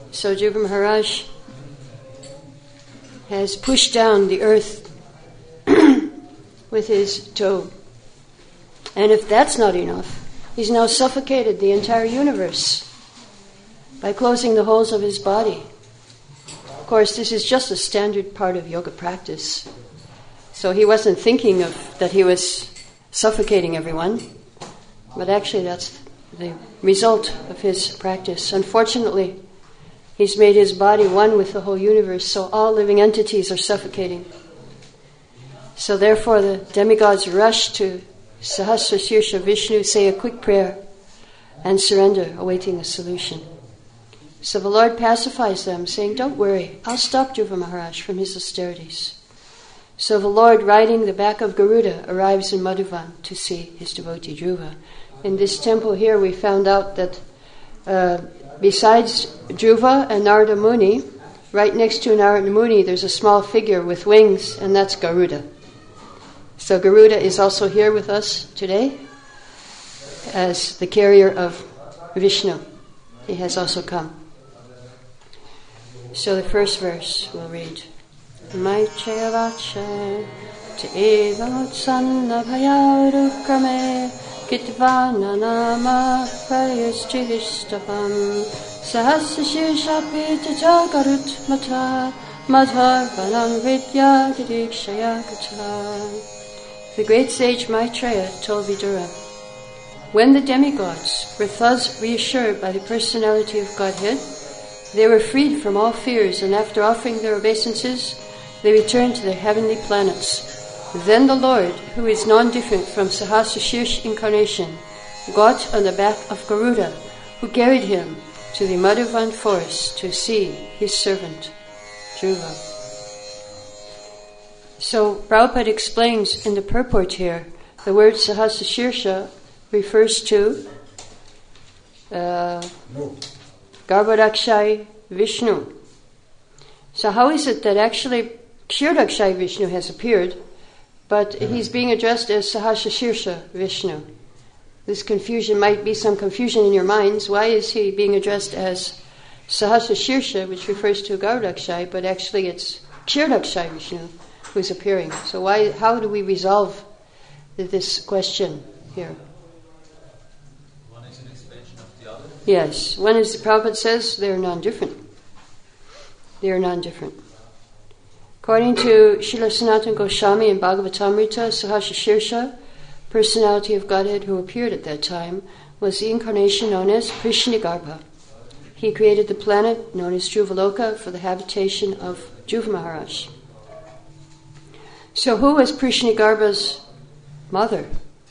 So Dhruva Maharaj has pushed down the earth with his toe. And if that's not enough, he's now suffocated the entire universe by closing the holes of his body. Of course, this is just a standard part of yoga practice. So he wasn't thinking of that he was suffocating everyone, but actually that's the result of his practice. Unfortunately, he's made his body one with the whole universe, so all living entities are suffocating. So therefore the demigods rush to Sahasrasirsha Vishnu, say a quick prayer, and surrender, awaiting a solution. So the Lord pacifies them, saying, don't worry, I'll stop Dhruva Maharaj from his austerities. So the Lord, riding the back of Garuda, arrives in Madhuvan to see his devotee Dhruva. In this temple here we found out that besides Dhruva and Narada Muni, right next to Narada Muni there's a small figure with wings, and that's Garuda. So Garuda is also here with us today as the carrier of Vishnu. He has also come. So the first verse we'll read. Maitreya vacha te eva utsanna bhayarukrame kitvana nama prayaschihishtavam sahasashirshapi jagarut mata madharvanam vidya didikshaya gata. The great sage Maitreya told Vidura, when the demigods were thus reassured by the personality of Godhead, they were freed from all fears, and after offering their obeisances, they returned to their heavenly planets. Then the Lord, who is non-different from Sahasrashirsha incarnation, got on the back of Garuda, who carried him to the Madhuvan forest to see his servant, Dhruva. So Prabhupada explains in the purport here, the word Sahasrashirsha refers to Garbhodakshay Vishnu. So how is it that actually Kshirodakshay Vishnu has appeared, but he's being addressed as Sahasrashirsha Vishnu? This confusion might be some confusion in your minds. Why is he being addressed as Sahasrashirsha, which refers to Garbhodakshay, but actually it's Kshirodakshay Vishnu who's appearing? So how do we resolve this question here? One is an expansion of the other? Yes. One is, the Prabhupada says, they are non-different. They are non-different. According to Srila Sanatana Goswami in Bhagavatamrita, Sahasrashirsha, personality of Godhead who appeared at that time, was the incarnation known as Prishnigarbha. He created the planet known as Dhruvaloka for the habitation of Dhruva Maharaj. So who was Prishnigarbha's mother?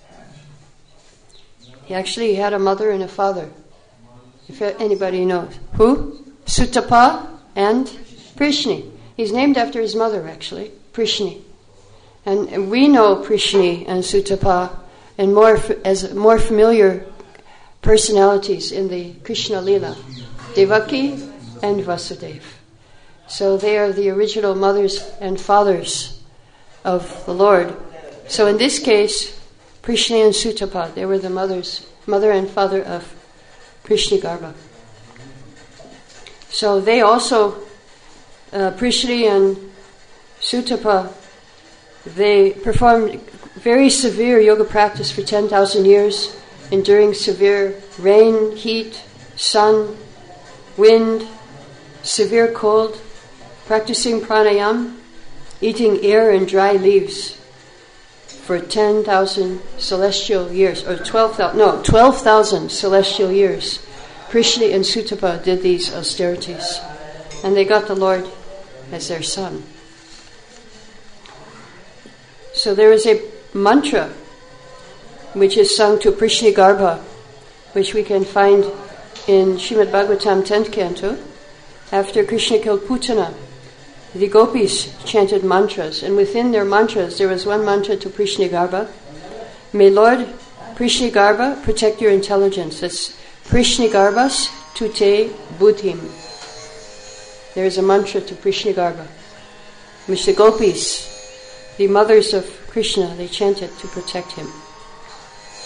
He actually had a mother and a father. If anybody knows. Who? Sutapa and Prishni. He's named after his mother, actually, Prishni. And we know Prishni and Sutapa and as more familiar personalities in the Krishna Lila, Devaki and Vasudeva. So they are the original mothers and fathers of the Lord. So in this case, Prishni and Sutapa, they were the mother and father of Prishnigarbha. So they also, Prishni and Sutapa, they performed very severe yoga practice for 10,000 years, enduring severe rain, heat, sun, wind, severe cold, practicing pranayama, eating air and dry leaves for 10,000 celestial years, or 12,000 celestial years. Prishni and Sutapa did these austerities, and they got the Lord as their son. So there is a mantra which is sung to Prishnigarbha, which we can find in Srimad Bhagavatam 10th canto. After Krishna killed Putana, the gopis chanted mantras, and within their mantras there was one mantra to Prishnigarbha. May Lord Prishnigarbha protect your intelligence. That's Prishnigarbhas tute buddhim. There is a mantra to Prishnigarbha, which the gopis, the mothers of Krishna, they chanted to protect him.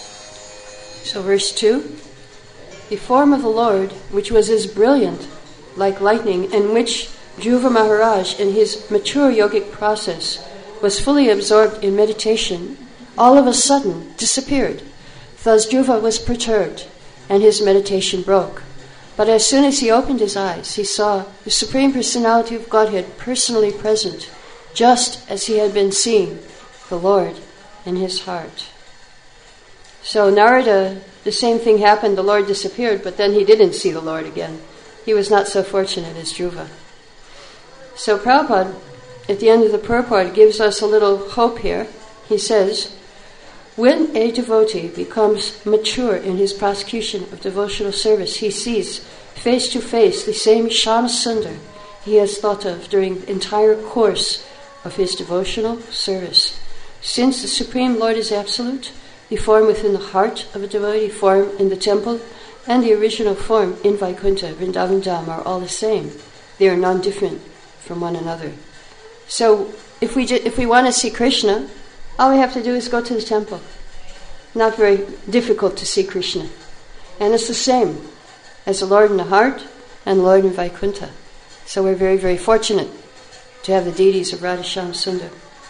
So verse 2, the form of the Lord, which was as brilliant like lightning, in which Dhruva Maharaj, in his mature yogic process, was fully absorbed in meditation, all of a sudden disappeared. Thus Dhruva was perturbed, and his meditation broke. But as soon as he opened his eyes, he saw the Supreme Personality of Godhead personally present, just as he had been seeing the Lord in his heart. So Narada, the same thing happened, the Lord disappeared, but then he didn't see the Lord again. He was not so fortunate as Dhruva. So Prabhupada, at the end of the purport, gives us a little hope here. He says, when a devotee becomes mature in his prosecution of devotional service, he sees face to face the same Shyama Sundar he has thought of during the entire course of his devotional service. Since the Supreme Lord is absolute, the form within the heart of a devotee, form in the temple, and the original form in Vaikuntha, Vrindavan Dham, are all the same. They are non-different from one another. So if we want to see Krishna, all we have to do is go to the temple. Not very difficult to see Krishna. And it's the same as the Lord in the heart and the Lord in Vaikuntha. So we're very, very fortunate to have the deities of Radha Shyama Sundar.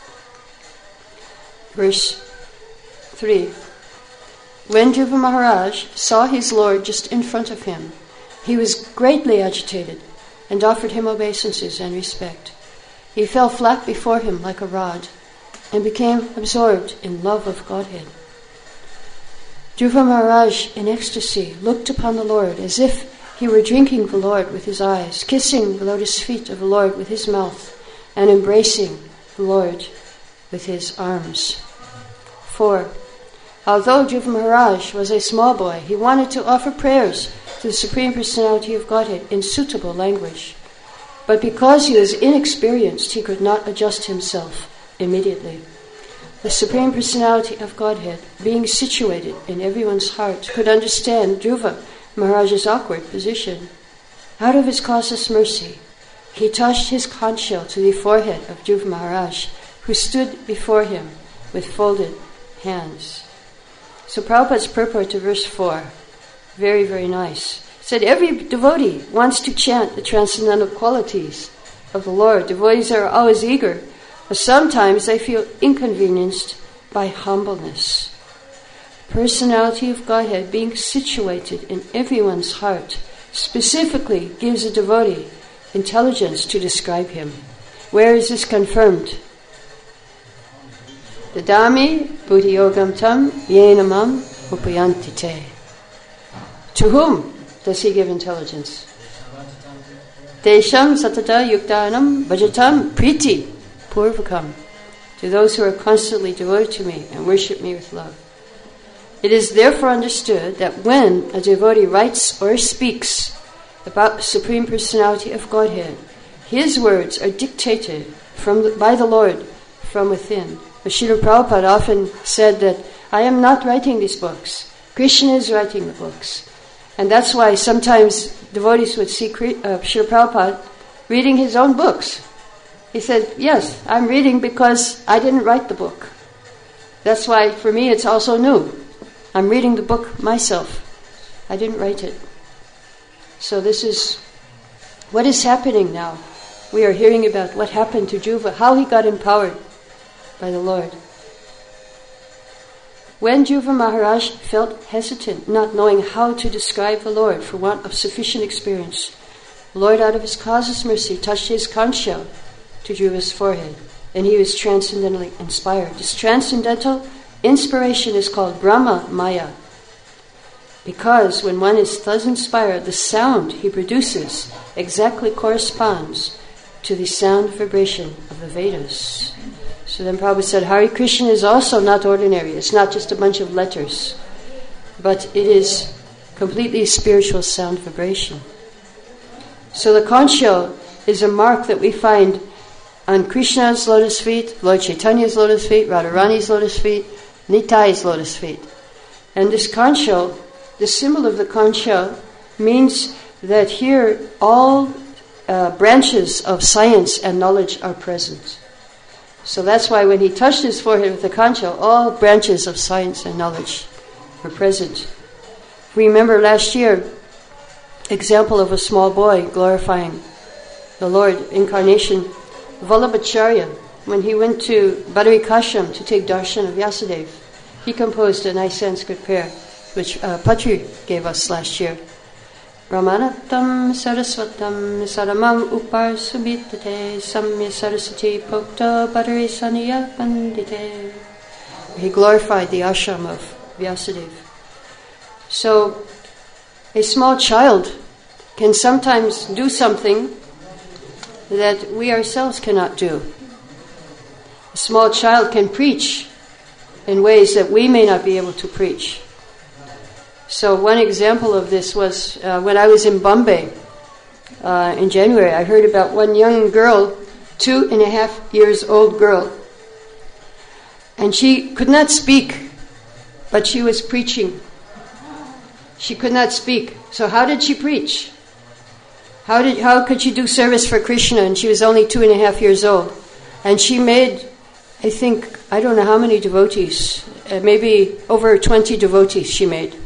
Verse 3. When Dhruva Maharaj saw his Lord just in front of him, he was greatly agitated and offered him obeisances and respect. He fell flat before him like a rod and became absorbed in love of Godhead. Dhruva Maharaj, in ecstasy, looked upon the Lord as if he were drinking the Lord with his eyes, kissing the lotus feet of the Lord with his mouth, and embracing the Lord with his arms. 4. Although Dhruva Maharaj was a small boy, he wanted to offer prayers to the Supreme Personality of Godhead in suitable language. But because he was inexperienced, he could not adjust himself immediately. The Supreme Personality of Godhead, being situated in everyone's heart, could understand Dhruva Maharaj's awkward position. Out of his causeless mercy, he touched his conch shell to the forehead of Dhruva Maharaj, who stood before him with folded hands. So Prabhupada's purport to verse 4, very, very nice. It said, every devotee wants to chant the transcendental qualities of the Lord. Devotees are always eager, but sometimes they feel inconvenienced by humbleness. Personality of Godhead being situated in everyone's heart specifically gives a devotee intelligence to describe him. Where is this confirmed? Dadami buddhi yogam tam yenamam upayanti te. To whom does he give intelligence? Desham satata yuktanam bhajatam priti purvakam. To those who are constantly devoted to me and worship me with love. It is therefore understood that when a devotee writes or speaks about the Supreme Personality of Godhead, his words are dictated by the Lord from within. Srila Prabhupada often said that I am not writing these books. Krishna is writing the books. And that's why sometimes devotees would see Srila Prabhupada reading his own books. He said, yes, I'm reading because I didn't write the book. That's why for me it's also new. I'm reading the book myself. I didn't write it. So this is what is happening now. We are hearing about what happened to Dhruva, how he got empowered by the Lord. When Dhruva Maharaj felt hesitant, not knowing how to describe the Lord for want of sufficient experience, the Lord, out of his causeless mercy, touched his conch shell to Dhruva's forehead, and he was transcendently inspired. This transcendental inspiration is called Brahma Maya, because when one is thus inspired, the sound he produces exactly corresponds to the sound vibration of the Vedas. So then Prabhupada said, Hare Krishna is also not ordinary. It's not just a bunch of letters, but it is completely spiritual sound vibration. So the conch shell is a mark that we find on Krishna's lotus feet, Lord Chaitanya's lotus feet, Radharani's lotus feet, Nitai's lotus feet. And this conch shell, the symbol of the conch shell, means that here all branches of science and knowledge are present. So that's why when he touched his forehead with the conch shell, all branches of science and knowledge were present. Remember last year, example of a small boy glorifying the Lord, incarnation, Vallabhacharya, when he went to Badarikashram to take darshan of Vyasadeva, he composed a nice Sanskrit prayer, which Patri gave us last year. Brahmanatam sarasvatam saramam upar subitate samya sarasati pokta Badari saniya pandite. He glorified the ashram of Vyasadeva. So, a small child can sometimes do something that we ourselves cannot do. A small child can preach in ways that we may not be able to preach. So one example of this was when I was in Bombay in January. I heard about one young girl, 2.5 years old girl, and she could not speak, but she was preaching. She could not speak. So how did she preach? How could she do service for Krishna? And she was only 2.5 years old. And she made, I don't know how many devotees, maybe over 20 devotees she made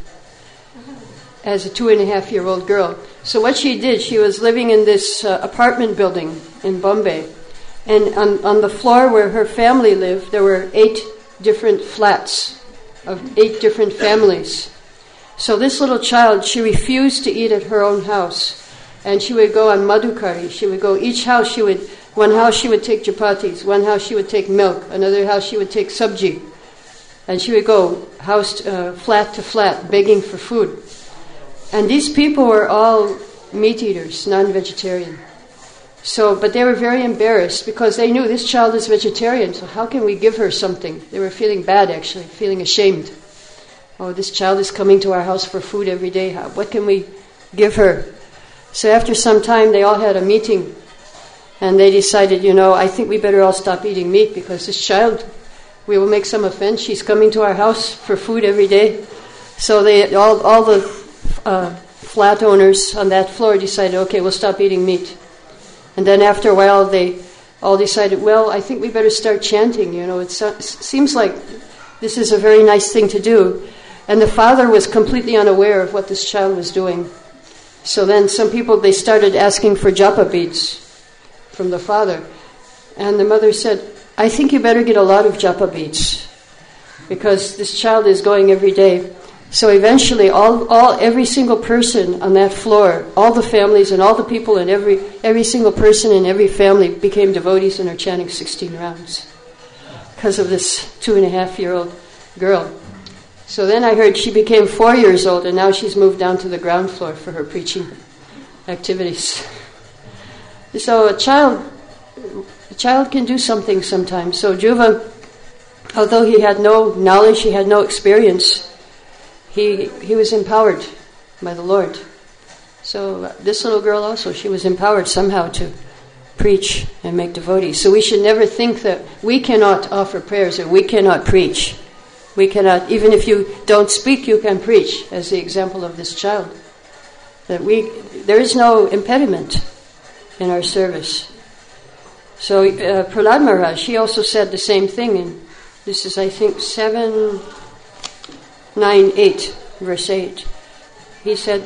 as a 2.5-year-old girl. So what she did, she was living in this apartment building in Bombay. And on the floor where her family lived, there were 8 different flats of 8 different families. So this little child, she refused to eat at her own house. And she would go on madhukari. She would go, each house one house she would take chapatis, one house she would take milk, another house she would take sabji. And she would go flat to flat, begging for food. And these people were all meat eaters, non-vegetarian. So, but they were very embarrassed because they knew this child is vegetarian, so how can we give her something? They were feeling bad, actually, feeling ashamed. Oh, this child is coming to our house for food every day. What can we give her? So after some time, they all had a meeting, and they decided, I think we better all stop eating meat because this child, we will make some offense. She's coming to our house for food every day. So they all the flat owners on that floor decided, okay, we'll stop eating meat. And then after a while, they all decided, well, I think we better start chanting. It seems like this is a very nice thing to do. And the father was completely unaware of what this child was doing. So then some people, they started asking for japa beads from the father. And the mother said, I think you better get a lot of japa beads because this child is going every day. So eventually every single person on that floor, all the families and all the people and every single person in every family became devotees and are chanting 16 rounds because of this 2.5-year-old girl. So then I heard she became 4 years old and now she's moved down to the ground floor for her preaching activities. So a child can do something sometimes. So Dhruva, although he had no knowledge, he had no experience, he was empowered by the Lord. So this little girl also, she was empowered somehow to preach and make devotees. So we should never think that we cannot offer prayers or we cannot preach. We cannot, even if you don't speak, you can preach, as the example of this child. That there is no impediment in our service. So Prahlad Maharaj, he also said the same thing, and this is, I think, 798, verse 8. He said,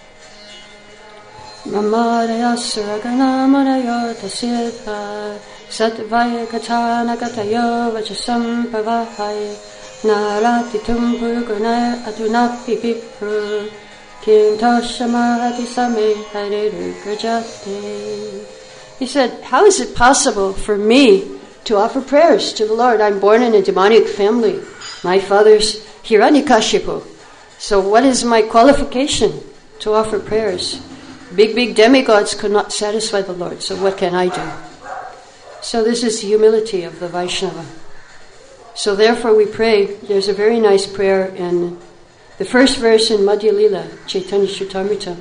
Mamadaya suragana manayo tasidha satvaya katana katayo vachasam pavahai naratitum purguna atunapi vipru kintashamahati same hariru grajate. He said, how is it possible for me to offer prayers to the Lord? I'm born in a demonic family. My father's Hiranyakashipu. So what is my qualification to offer prayers? Big demigods could not satisfy the Lord, so what can I do? So this is the humility of the Vaishnava. So therefore we pray, there's a very nice prayer in the first verse in Madhya Lila, Chaitanya Charitamrita.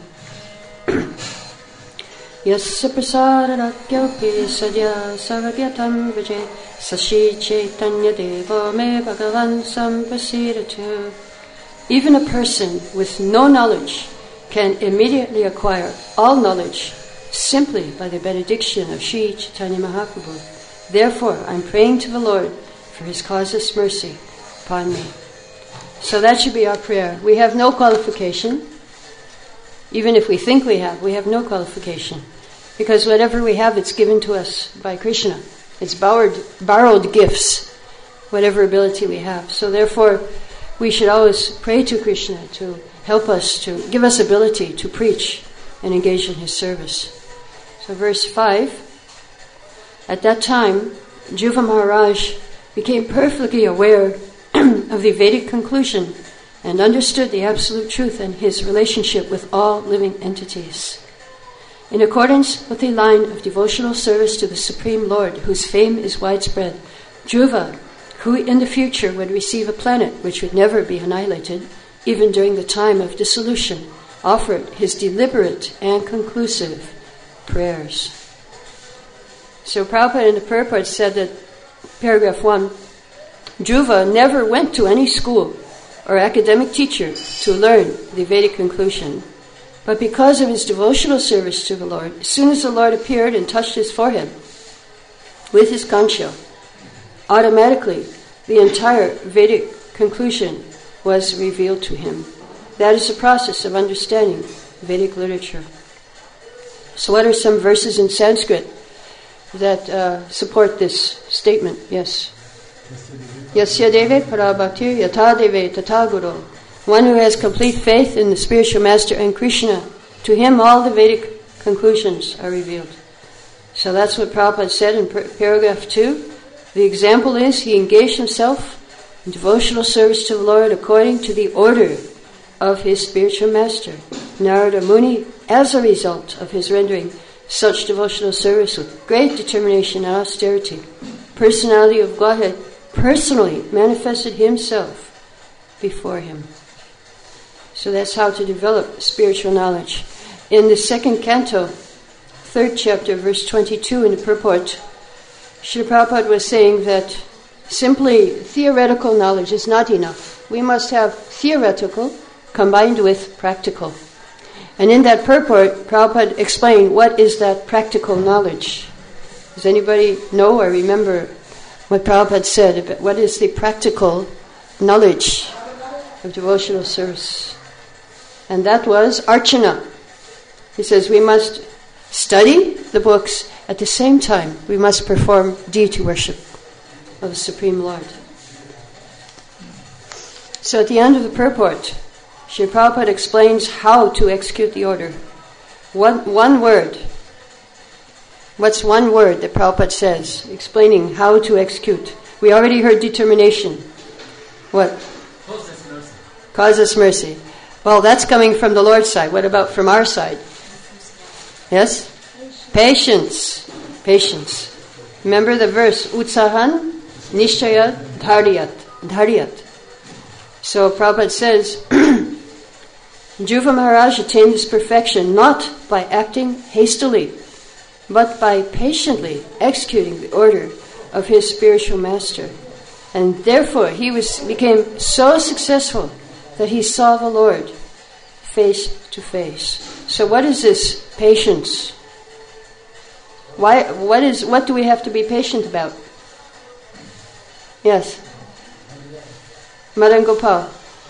Yasya prasaradakyopi sadya saragyatam vijay sashi chaitanya devo me bhagavan samprasidatu. Even a person with no knowledge can immediately acquire all knowledge simply by the benediction of Sri Chaitanya Mahaprabhu. Therefore, I'm praying to the Lord for His causeless mercy upon me. So that should be our prayer. We have no qualification. Even if we think we have no qualification. Because whatever we have, it's given to us by Krishna. It's borrowed gifts, whatever ability we have. So therefore, we should always pray to Krishna to help us, to give us ability to preach and engage in his service. So verse 5, at that time, Dhruva Maharaj became perfectly aware of the Vedic conclusion and understood the absolute truth and his relationship with all living entities. In accordance with the line of devotional service to the Supreme Lord, whose fame is widespread, Dhruva, who in the future would receive a planet which would never be annihilated, even during the time of dissolution, offered his deliberate and conclusive prayers. So Prabhupada in the purport said that, paragraph 1, Dhruva never went to any school or academic teacher to learn the Vedic conclusion, but because of his devotional service to the Lord, as soon as the Lord appeared and touched his forehead with his conch shell, automatically the entire Vedic conclusion was revealed to him. That is the process of understanding Vedic literature. So what are some verses in Sanskrit that support this statement? Yes. Yasya deve parabhaktir yatha deve tatha guru. One who has complete faith in the spiritual master and Krishna, to him all the Vedic conclusions are revealed. So that's what Prabhupada said in paragraph 2. The example is he engaged himself in devotional service to the Lord according to the order of his spiritual master, Narada Muni, as a result of his rendering such devotional service with great determination and austerity. Personality of Godhead personally manifested himself before him. So that's how to develop spiritual knowledge. In the second canto, 3rd chapter, verse 22 in the purport, Srila Prabhupada was saying that simply theoretical knowledge is not enough. We must have theoretical combined with practical. And in that purport, Prabhupada explained what is that practical knowledge. Does anybody know or remember what Prabhupada said about what is the practical knowledge of devotional service? And that was Archana. He says we must study the books at the same time. We must perform deity worship of the Supreme Lord. So at the end of the purport, Srila Prabhupada explains how to execute the order. One word. What's one word that Prabhupada says, explaining how to execute? We already heard determination. What? Cause us mercy. Cause us mercy. Well, that's coming from the Lord's side. What about from our side? Yes? Patience. Patience. Remember the verse, Utsahan Nishchaya Dharyat. So Prabhupada says, Dhruva Maharaj attained this perfection not by acting hastily, but by patiently executing the order of his spiritual master. And therefore he became so successful that he saw the Lord face to face. So what is this patience? What do we have to be patient about? Yes. Madan Gopal.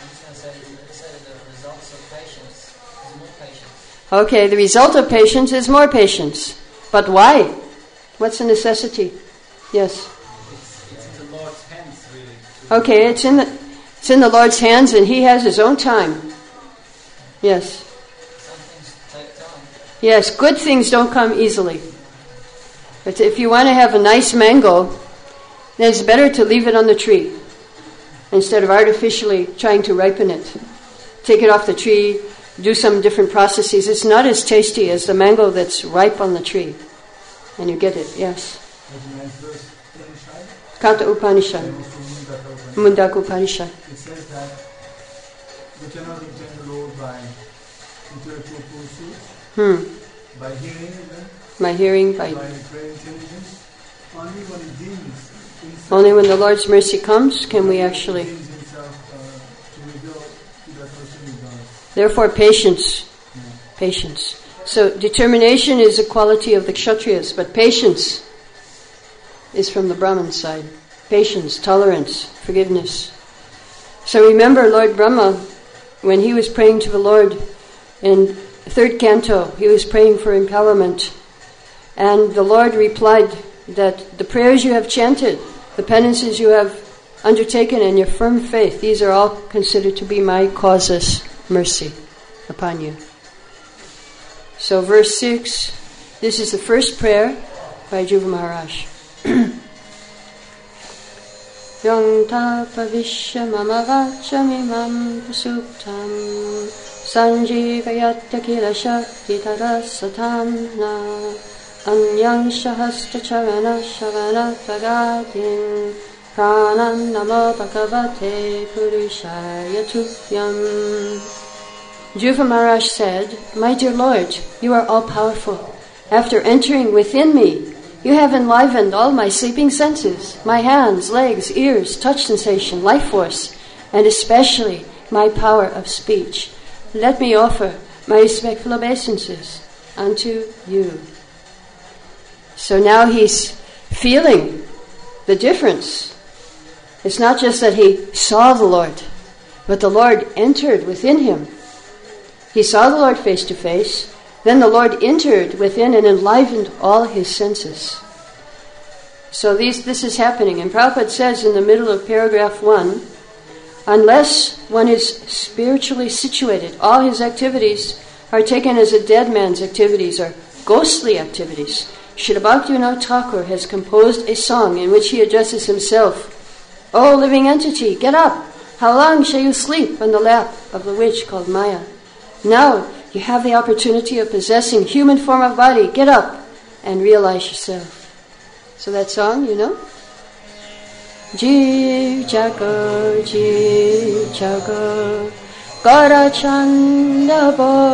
Okay, the result of patience is more patience. But why? What's the necessity? Yes. It's in the Lord's hands, really. Okay, it's in the Lord's hands, and He has His own time. Yes. Some things take time. Yes, good things don't come easily. But if you want to have a nice mango, then it's better to leave it on the tree instead of artificially trying to ripen it. Take it off the tree, do some different processes. It's not as tasty as the mango that's ripe on the tree. And you get it, yes. Kata Upanishad. Mundaka Upanishad. It says that we cannot obtain the Lord by intellectual pursuits, by hearing even, by hearing, by prayer intelligence. Only when it deems himself, only when the Lord's mercy comes can we actually. deems himself to reveal to that person who does. Therefore, patience. Patience. So, determination is a quality of the Kshatriyas, but patience is from the Brahman side. Patience, tolerance, forgiveness. So remember Lord Brahma, when he was praying to the Lord and third canto, he was praying for empowerment. And the Lord replied that the prayers you have chanted, the penances you have undertaken, and your firm faith, these are all considered to be my causeless mercy upon you. So verse 6, this is the first prayer by Dhruva Maharaj. Yang tapa vishya mama vachamimam pasuktam sanjivayatya kila shakti tarasatamna anyang shahasta charana shavana tagadin pranam namo bhagavate purushaya tupyam. Dhruva Maharaj said, "My dear Lord, you are all-powerful. After entering within me, you have enlivened all my sleeping senses, my hands, legs, ears, touch sensation, life force, and especially my power of speech. Let me offer my respectful obeisances unto you." So now he's feeling the difference. It's not just that he saw the Lord, but the Lord entered within him. He saw the Lord face to face, then the Lord entered within and enlivened all his senses. So this is happening. And Prabhupada says in the middle of paragraph 1, unless one is spiritually situated, all his activities are taken as a dead man's activities, or ghostly activities. Srila Bhaktivinoda Thakur has composed a song in which he addresses himself. "O living entity, get up! How long shall you sleep on the lap of the witch called Maya? Now you have the opportunity of possessing human form of body. Get up and realize yourself." So that song, you know? Jeev jagar, kara chanda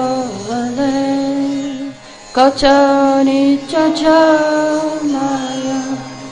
bole, kachani chachamaya,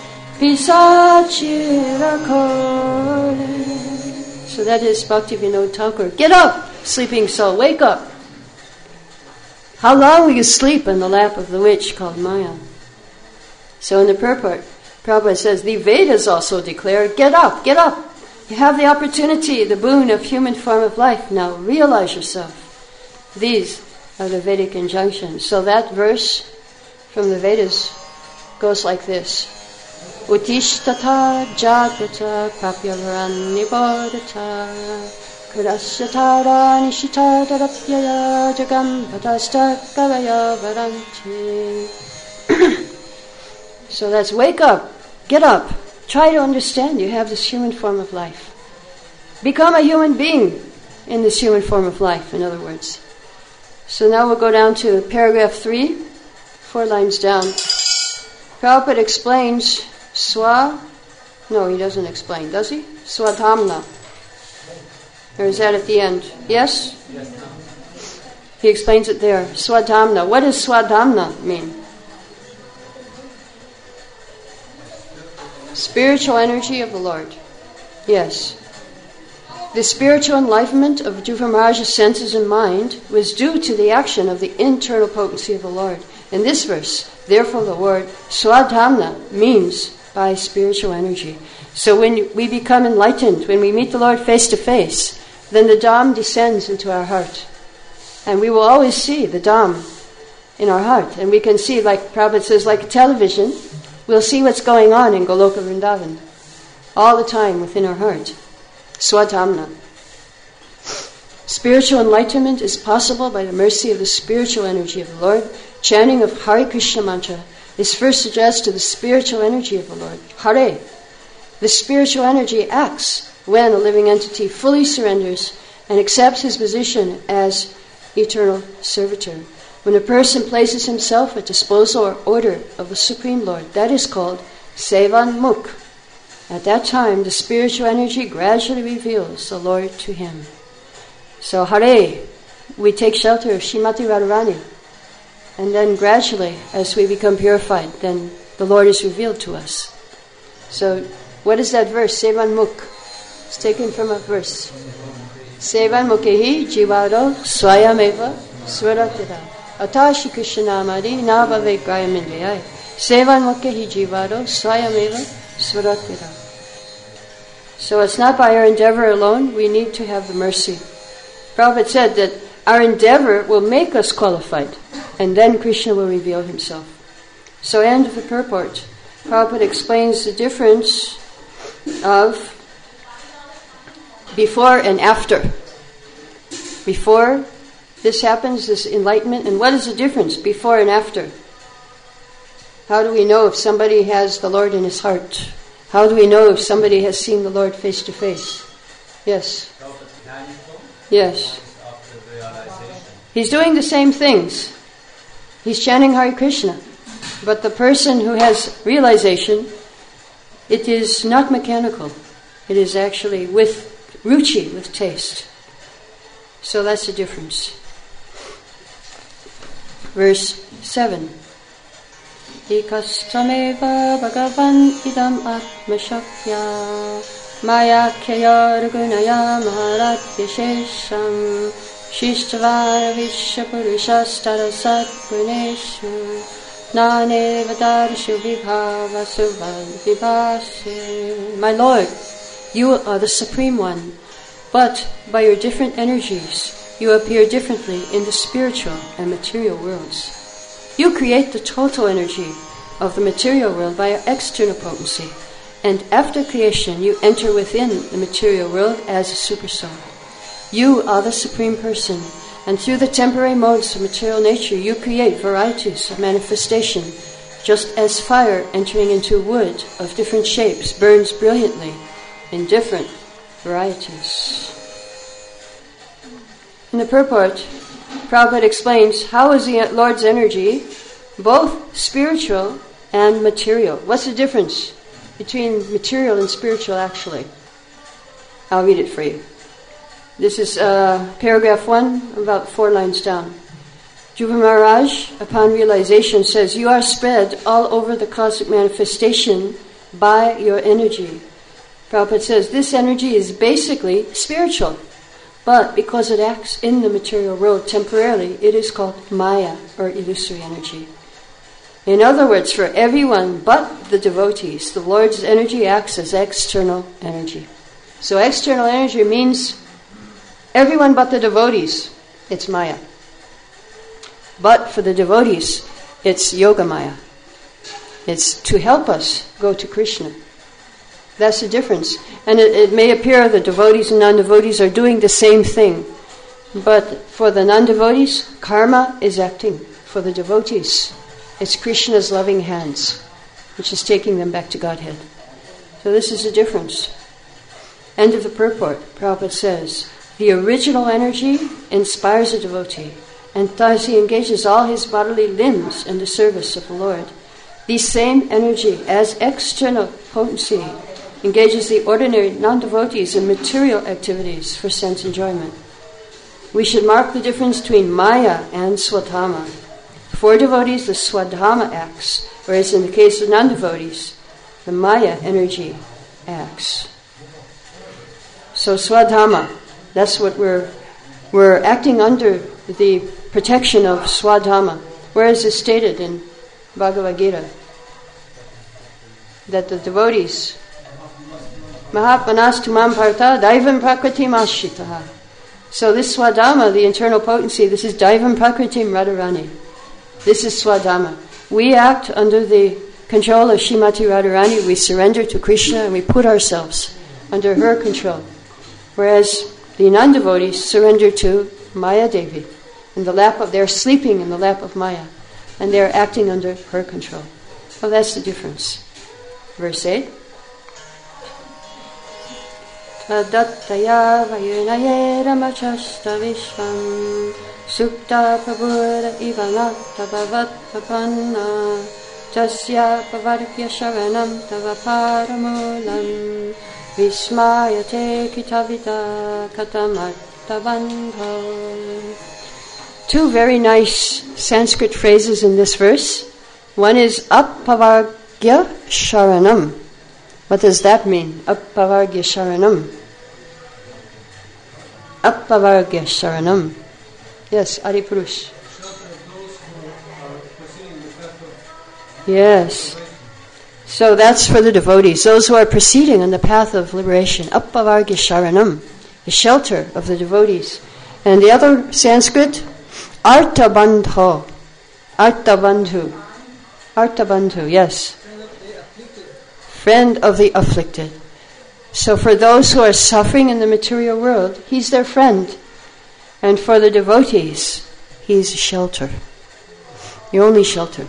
pisachira kore. So that is Bhaktivinoda Thakur. Get up, sleeping soul, wake up. How long will you sleep in the lap of the witch called Maya? So in the purport, Prabhupada says, the Vedas also declare, get up, get up. You have the opportunity, the boon of human form of life. Now realize yourself. These are the Vedic injunctions. So that verse from the Vedas goes like this. Utishtata jagrata papyavaran nibodhata kurasyatara nishita darapyaya jagam patasta kavaya varanti. So that's wake up, get up, try to understand you have this human form of life. Become a human being in this human form of life, in other words. So now we'll go down to paragraph 3, 4 lines down. Prabhupada explains no, he doesn't explain, does he? Swadhamna. Or is that at the end? Yes? He explains it there. Swadhamna. What does Swadhamna mean? Spiritual energy of the Lord. Yes. The spiritual enlightenment of Dhruva Maharaj's senses and mind was due to the action of the internal potency of the Lord. In this verse, therefore the word Swadhamna means by spiritual energy. So when we become enlightened, when we meet the Lord face to face, then the Dham descends into our heart. And we will always see the Dham in our heart. And we can see, like Prabhupada says, like a television, we'll see what's going on in Goloka Vrindavan all the time within our heart. Swadhamna. Spiritual enlightenment is possible by the mercy of the spiritual energy of the Lord. Chanting of Hare Krishna mantra is first addressed to the spiritual energy of the Lord. Hare. The spiritual energy acts when a living entity fully surrenders and accepts his position as eternal servitor. When a person places himself at disposal or order of the Supreme Lord, that is called Sevan Mukh. At that time, the spiritual energy gradually reveals the Lord to him. So Hare, we take shelter of Srimati Radharani. And then gradually, as we become purified, then the Lord is revealed to us. So, what is that verse? Sevan Mukh. It's taken from a verse. Sevan Mukhehi jivado swayameva swaratira. Atashi Krishnamadi nabhave grayamindayai. Sevan Mukhehi jivado swayameva swaratira. So it's not by our endeavor alone, we need to have the mercy. Prabhupada said that our endeavor will make us qualified, and then Krishna will reveal himself. So, end of the purport. Prabhupada explains the difference of before and after. Before this happens, this enlightenment, and what is the difference before and after? How do we know if somebody has the Lord in his heart? How do we know if somebody has seen the Lord face to face? Yes. Yes. He's doing the same things. He's chanting Hare Krishna. But the person who has realization, it is not mechanical. It is actually with ruchi, with taste. So that's the difference. Verse 7. Ikastameva bhagavan idam atmashakya maya kya ragunaya maharat yashesham Shishtavara Vishyapurushastarasat Guneshu Nanevadarshu Vibhava Subhad Vibhase. My Lord, you are the Supreme One, but by your different energies, you appear differently in the spiritual and material worlds. You create the total energy of the material world by your external potency, and after creation, you enter within the material world as a supersoul. You are the Supreme Person, and through the temporary modes of material nature, you create varieties of manifestation, just as fire entering into wood of different shapes burns brilliantly in different varieties. In the purport, Prabhupada explains how is the Lord's energy both spiritual and material. What's the difference between material and spiritual actually? I'll read it for you. This is paragraph 1, about 4 lines down. Dhruva Maharaj, upon realization, says, you are spread all over the cosmic manifestation by your energy. Prabhupada says, this energy is basically spiritual, but because it acts in the material world temporarily, it is called Maya, or illusory energy. In other words, for everyone but the devotees, the Lord's energy acts as external energy. So external energy means everyone but the devotees, it's Maya. But for the devotees, it's Yoga Maya. It's to help us go to Krishna. That's the difference. And it may appear the devotees and non-devotees are doing the same thing. But for the non-devotees, karma is acting. For the devotees, it's Krishna's loving hands, which is taking them back to Godhead. So this is the difference. End of the purport. Prabhupada says, the original energy inspires a devotee, and thus he engages all his bodily limbs in the service of the Lord. The same energy, as external potency, engages the ordinary non-devotees in material activities for sense enjoyment. We should mark the difference between Maya and Swadharma. For devotees, the Swadharma acts, whereas in the case of non-devotees, the Maya energy acts. So Swadharma, that's what we're acting under the protection of Swadharma. Whereas it's stated in Bhagavad Gita that the devotees, Mahapanas tumam partha daivam prakritim ashitaha. So this Swadharma, the internal potency, this is daivam prakritim radharani. This is Swadharma. We act under the control of Srimati Radharani. We surrender to Krishna and we put ourselves under her control. Whereas the non-devotees surrender to Maya Devi. They're sleeping in the lap of Maya. And they're acting under her control. Oh, that's the difference. Verse 8. Tadattaya vayunayera machasta vishvam sukta prabhuda ivanata bhavat papanna tasya pavarkya sharanam tava paramulam Vismayate kitavita katamarta bandha. 2 very nice Sanskrit phrases in this verse. One is Appavargya Sharanam. What does that mean? Appavargya Sharanam. Appavargya Sharanam. Yes, Adipurush. Yes. So that's for the devotees, those who are proceeding on the path of liberation. Appavargya Sharanam, the shelter of the devotees. And the other Sanskrit, Artabandho. Artabandhu. Artabandhu, yes. Friend of the afflicted. So for those who are suffering in the material world, he's their friend. And for the devotees, he's shelter. The only shelter.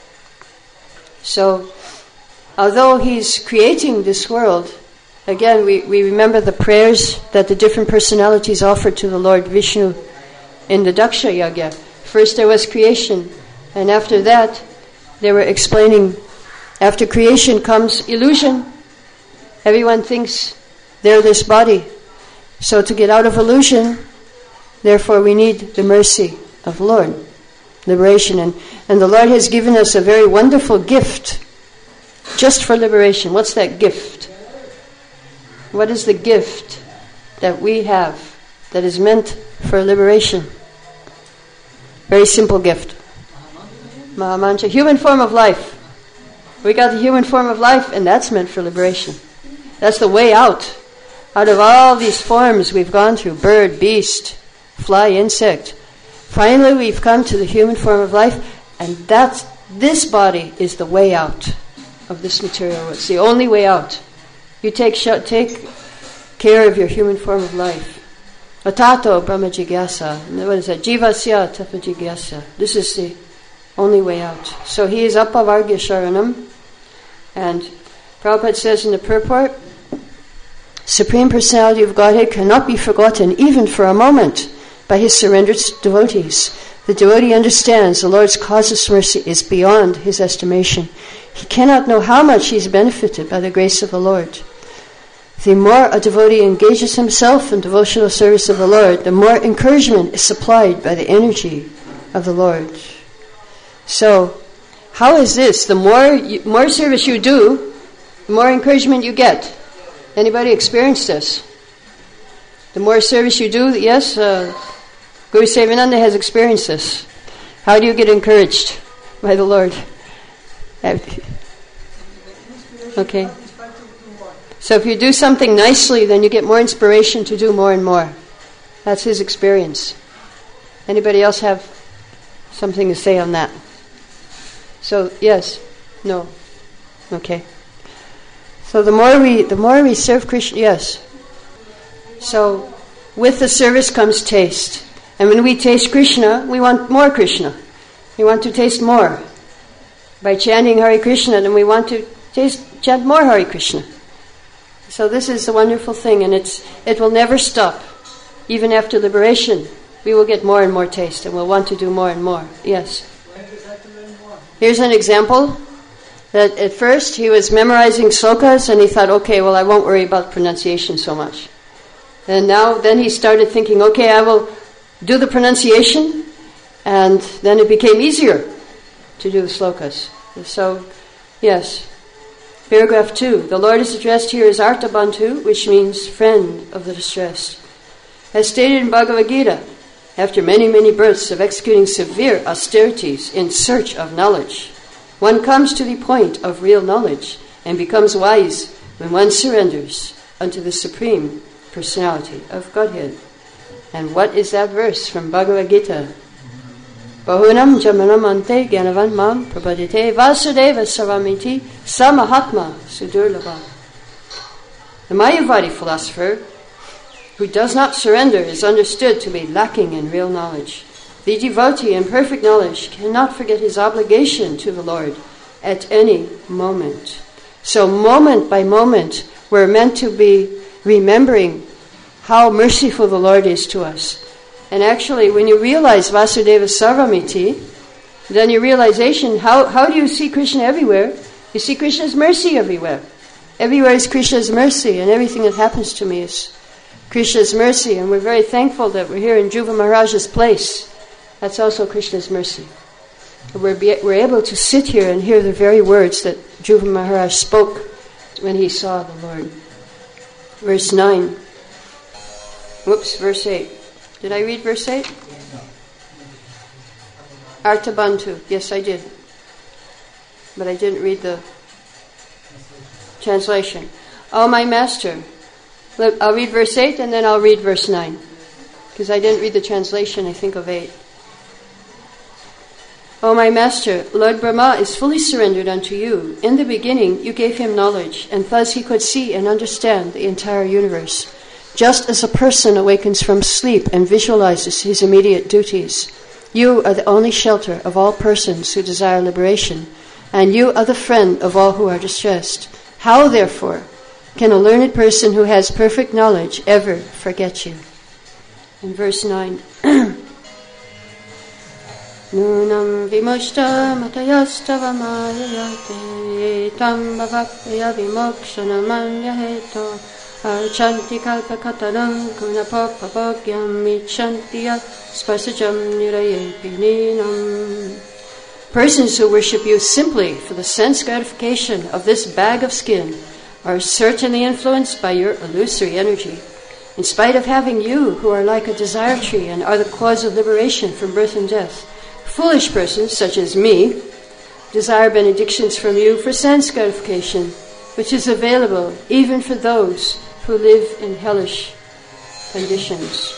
So, although he's creating this world, again, we remember the prayers that the different personalities offered to the Lord Vishnu in the Daksha Yagya. First there was creation, and after that they were explaining, after creation comes illusion. Everyone thinks they're this body. So to get out of illusion, therefore we need the mercy of the Lord, liberation. And the Lord has given us a very wonderful gift just for liberation. What's that gift? What is the gift that we have that is meant for liberation? Very simple gift. Mahamantra, human form of life. We got the human form of life, and that's meant for liberation. That's the way out of all these forms we've gone through, bird, beast, fly, insect. Finally we've come to the human form of life, and this body is the way out of this material world. It's the only way out. You take care of your human form of life. Atato Brahma Jigyasa. What is that? Jivasya Tapa Jigyasa. This is the only way out. So he is Apavargya Sharanam. And Prabhupada says in the purport, Supreme Personality of Godhead cannot be forgotten even for a moment by his surrendered devotees. The devotee understands the Lord's causeless mercy is beyond his estimation. He cannot know how much he is benefited by the grace of the Lord. The more a devotee engages himself in devotional service of the Lord, the more encouragement is supplied by the energy of the Lord. So, how is this? The more service you do, the more encouragement you get. Anybody experience this? The more service you do, yes, Guru Sevananda has experienced this. How do you get encouraged by the Lord? Okay. So if you do something nicely, then you get more inspiration to do more and more. That's his experience. Anybody else have something to say on that? So, yes? No? Okay. So the more we serve Krishna, yes. So with the service comes taste. And when we taste Krishna, we want more Krishna. We want to taste more. By chanting Hare Krishna, then we want to chant more Hare Krishna. So this is a wonderful thing, and it will never stop. Even after liberation, we will get more and more taste, and we'll want to do more and more. Yes? Here's an example. That at first he was memorizing slokas, and he thought, okay, well, I won't worry about pronunciation so much. And then he started thinking, okay, I will do the pronunciation, and then it became easier to do the slokas. So, yes. Paragraph 2. The Lord is addressed here as Artabandhu, which means friend of the distressed. As stated in Bhagavad Gita, after many, many births of executing severe austerities in search of knowledge, one comes to the point of real knowledge and becomes wise when one surrenders unto the Supreme Personality of Godhead. And what is that verse from Bhagavad Gita? Bahunam jamanam ante gyanavan mam prabhadite vasudeva savamiti samahatma sudurlabha. The Mayavadi philosopher who does not surrender is understood to be lacking in real knowledge. The devotee in perfect knowledge cannot forget his obligation to the Lord at any moment. So moment by moment, we're meant to be remembering how merciful the Lord is to us. And actually, when you realize Vasudeva Sarvamiti, then your realization, how do you see Krishna everywhere? You see Krishna's mercy everywhere. Everywhere is Krishna's mercy, and everything that happens to me is Krishna's mercy. And we're very thankful that we're here in Dhruva Maharaja's place. That's also Krishna's mercy. We're able to sit here and hear the very words that Dhruva Maharaj spoke when he saw the Lord. Verse 9. Verse 8. Did I read verse 8? Artabandhu. Yes, I did. But I didn't read the translation. Oh, my master. I'll read verse 8 and then I'll read verse 9. because I didn't read the translation, I think of 8. O my Master, Lord Brahma is fully surrendered unto you. In the beginning, you gave him knowledge, and thus he could see and understand the entire universe. Just as a person awakens from sleep and visualizes his immediate duties, you are the only shelter of all persons who desire liberation, and you are the friend of all who are distressed. How, therefore, can a learned person who has perfect knowledge ever forget you? In verse 9, Nunam vimushta matayastava mayayate tam bhavakya vimokshana heto archanti kalpakataram kunapapavagyam michantiya sparsajam nirayepininam. Persons who worship you simply for the sense gratification of this bag of skin are certainly influenced by your illusory energy. In spite of having you, who are like a desire tree and are the cause of liberation from birth and death, foolish persons, such as me, desire benedictions from you for sense gratification, which is available even for those who live in hellish conditions.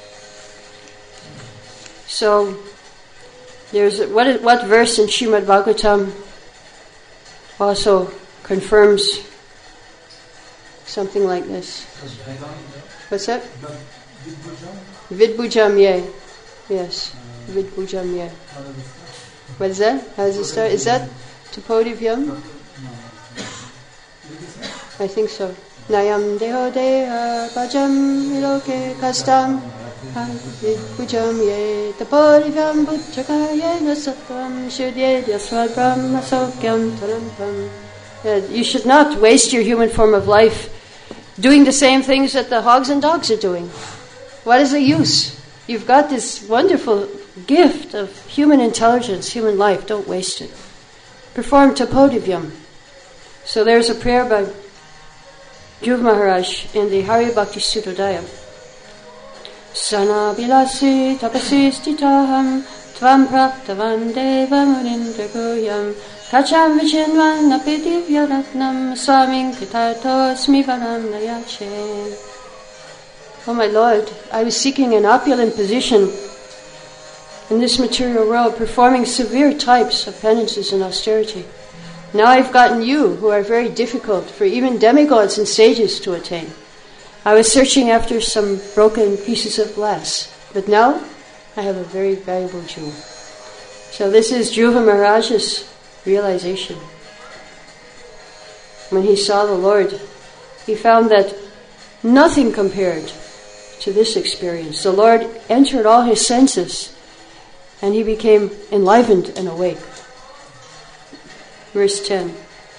So, there's what verse in Srimad Bhagavatam also confirms something like this? What's that? Vidbhujam ye. Yes. Vidbhujam ye. What is that? How does it start? Is that Tapodivyam? I think so. Nayam deho deha bhajam loke kastam vidbhujam ye tapodivyam bhutchakayena sattvam shudyedya swadbrahma sokyam tarantam. You should not waste your human form of life doing the same things that the hogs and dogs are doing. What is the use? You've got this wonderful gift of human intelligence, human life. Don't waste it. Perform Tapodivyam. So there's a prayer by Dhruva Maharaj in the Hari Bhakti Sutrodaya. Sana bilasi tapasi stitaham tvam praptavan deva munindra guhyam kacham vichinvan apidivya ratnam swaming kitartosmi varam nayache. Oh my Lord, I was seeking an opulent position in this material world, performing severe types of penances and austerity. Now I've gotten you, who are very difficult for even demigods and sages to attain. I was searching after some broken pieces of glass, but now I have a very valuable jewel. So this is Dhruva Maharaj's realization. When he saw the Lord, he found that nothing compared to this experience. The Lord entered all his senses, and he became enlivened and awake. Verse 10.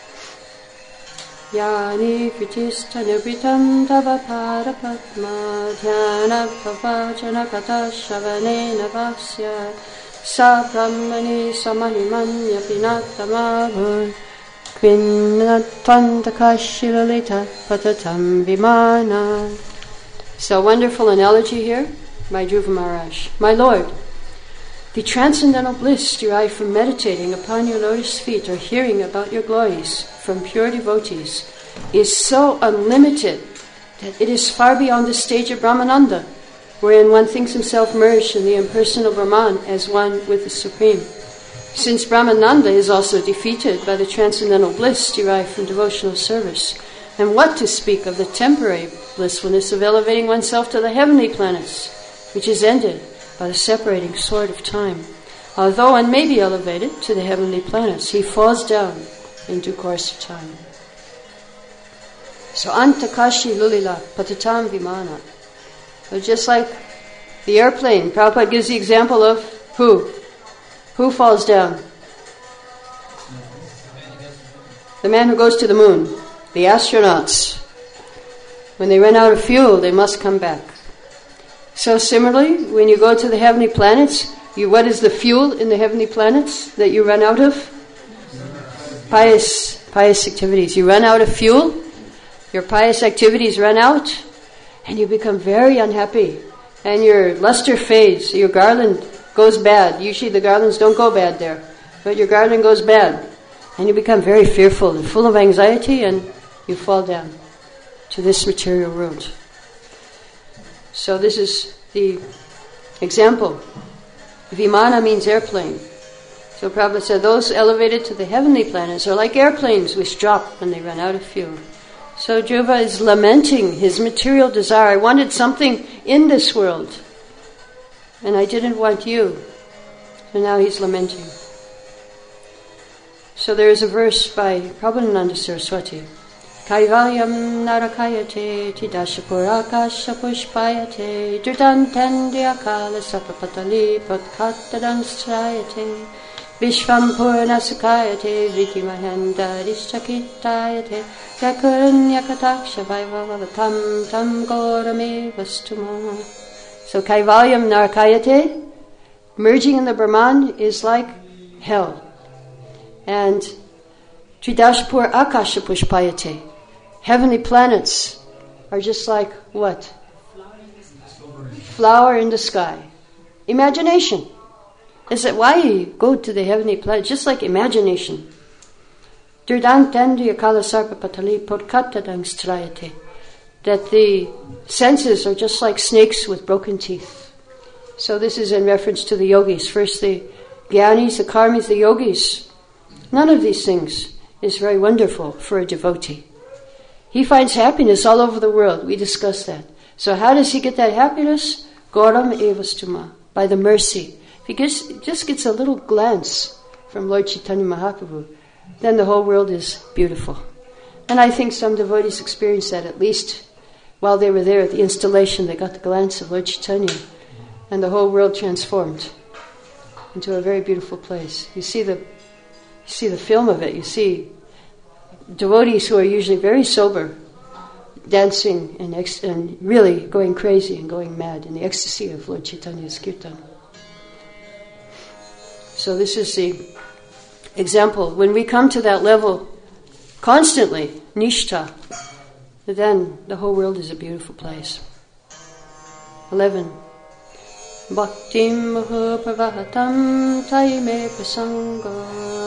Yani kritista nibritam tava parapatma dhyana pavajana kata shavane navasya sa brahmani samanimanya pinatamavur kvinatvantakashilalita patatam vimana. So wonderful analogy here by Dhruva Maharaj. My Lord, the transcendental bliss derived from meditating upon your lotus feet or hearing about your glories from pure devotees is so unlimited that it is far beyond the stage of Brahmananda, wherein one thinks himself merged in the impersonal Brahman as one with the Supreme. Since Brahmananda is also defeated by the transcendental bliss derived from devotional service, and what to speak of the temporary blissfulness of elevating oneself to the heavenly planets, which is ended by the separating sword of time. Although one may be elevated to the heavenly planets, he falls down in due course of time. So antakashi lulila patatam vimana. So just like the airplane, Prabhupada gives the example of who? Who falls down? The man who goes to the moon. The astronauts. When they run out of fuel, they must come back. So similarly, when you go to the heavenly planets, what is the fuel in the heavenly planets that you run out of? Pious activities. You run out of fuel, your pious activities run out, and you become very unhappy. And your luster fades, your garland goes bad. Usually the garlands don't go bad there, but your garland goes bad. And you become very fearful and full of anxiety, and you fall down to this material world. So this is the example. Vimana means airplane. So Prabhupada said those elevated to the heavenly planets are like airplanes which drop when they run out of fuel. So Dhruva is lamenting his material desire. I wanted something in this world, and I didn't want you. So now he's lamenting. So there is a verse by Prabhupada Saraswati. Kaivalyam narakayate tidashapurakasha pushpayate dhritantendyakala sapapatali patkattadanstrayate Vishvam purnasukayate vrikimahendarishchakitayate yakuranyakataksha vaivavatam tam gorame vastuma. So Kaivalyam narakayate, merging in the Brahman, is like hell. And Tridashpur akasha pushpayate, heavenly planets are just like what? Flower in the sky. Imagination. Is that why you go to the heavenly planet? Just like imagination. That the senses are just like snakes with broken teeth. So this is in reference to the yogis. First the Gyanis, the Karmis, the yogis. None of these things is very wonderful for a devotee. He finds happiness all over the world. We discussed that. So how does he get that happiness? Gauram evastuma, by the mercy. If he just gets a little glance from Lord Chaitanya Mahaprabhu, then the whole world is beautiful. And I think some devotees experienced that, at least while they were there at the installation. They got the glance of Lord Chaitanya, and the whole world transformed into a very beautiful place. You see the film of it. You see devotees who are usually very sober, dancing and really going crazy and going mad in the ecstasy of Lord Chaitanya's kirtan. So this is the example. When we come to that level constantly, nishtha, then the whole world is a beautiful place. 11. Bhaktim muhu pravahatam taime prasanga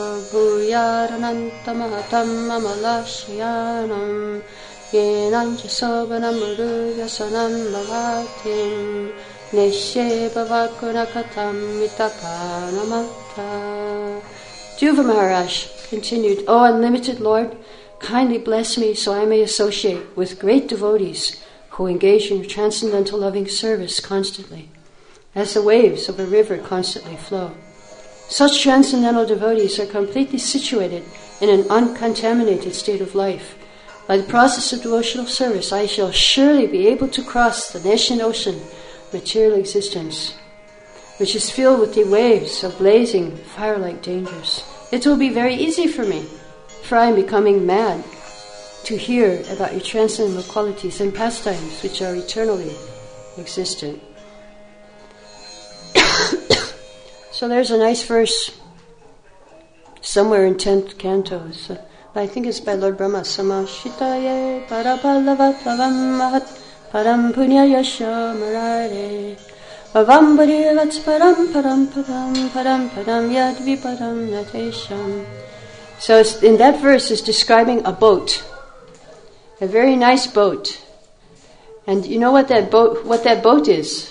bhuyaranantamahatam amalashayanam yenancha sobanam uruvyasanam bhavatim neshe bhavakunakatam mitapanamata. Dhruva Maharaj continued, O unlimited Lord, kindly bless me so I may associate with great devotees who engage in transcendental loving service constantly, as the waves of a river constantly flow. Such transcendental devotees are completely situated in an uncontaminated state of life. By the process of devotional service, I shall surely be able to cross the nascent ocean of material existence, which is filled with the waves of blazing fire-like dangers. It will be very easy for me, for I am becoming mad, to hear about your transcendental qualities and pastimes which are eternally existent. So there's a nice verse somewhere in 10th canto. I think it's by Lord Brahma. Samashitaye parapallavaklavam mahat param punya yasha marare avambari vats param param param param param yadvi param natesham. So in that verse is describing a boat, a very nice boat. And you know what that boat is?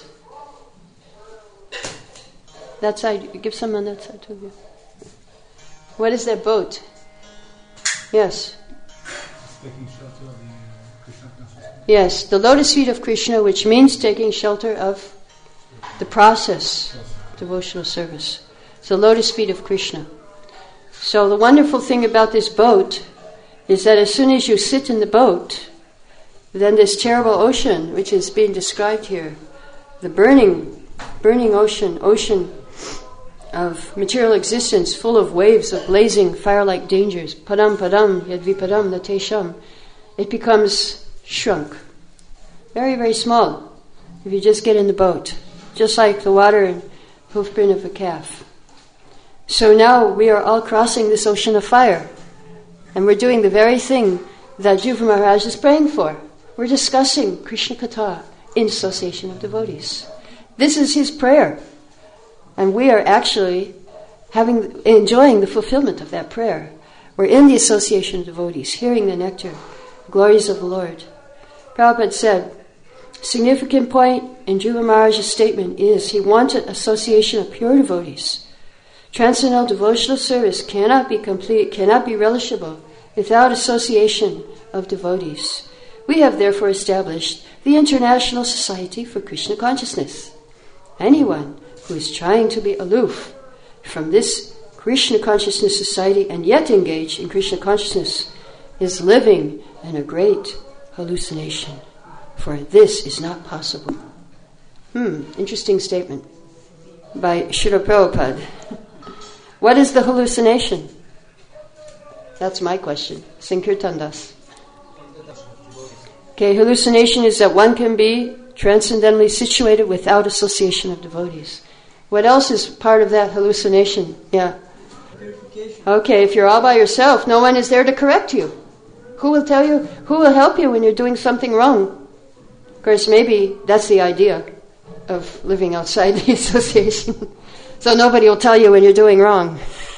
That side, give some on that side too. What is that boat? Yes. Taking shelter of the Krishna consciousness. Yes, the lotus feet of Krishna, which means taking shelter of the process, devotional service. It's the lotus feet of Krishna. So the wonderful thing about this boat is that as soon as you sit in the boat, then this terrible ocean, which is being described here, the burning ocean of material existence, full of waves of blazing fire-like dangers, padam padam yadvipadam natesham, it becomes shrunk, very, very small, if you just get in the boat, just like the water and hoofprint of a calf. So now we are all crossing this ocean of fire, and we're doing the very thing that Dhruva Maharaj is praying for. We're discussing Krishna Katha in association of devotees. This is his prayer. And we are actually enjoying the fulfillment of that prayer. We're in the association of devotees, hearing the nectar, glories of the Lord. Prabhupada said, Significant point in Dhruva Maharaj's statement is he wanted association of pure devotees. Transcendental devotional service cannot be complete, cannot be relishable without association of devotees. We have therefore established the International Society for Krishna Consciousness. Anyone who is trying to be aloof from this Krishna Consciousness Society and yet engaged in Krishna Consciousness is living in a great hallucination, for this is not possible. Interesting statement by Srila Prabhupada. What is the hallucination? That's my question. Sankirtan Das. Okay, hallucination is that one can be transcendentally situated without association of devotees. What else is part of that hallucination? Yeah. Okay, if you're all by yourself, no one is there to correct you. Who will tell you? Who will help you when you're doing something wrong? Of course, maybe that's the idea of living outside the association. So nobody will tell you when you're doing wrong.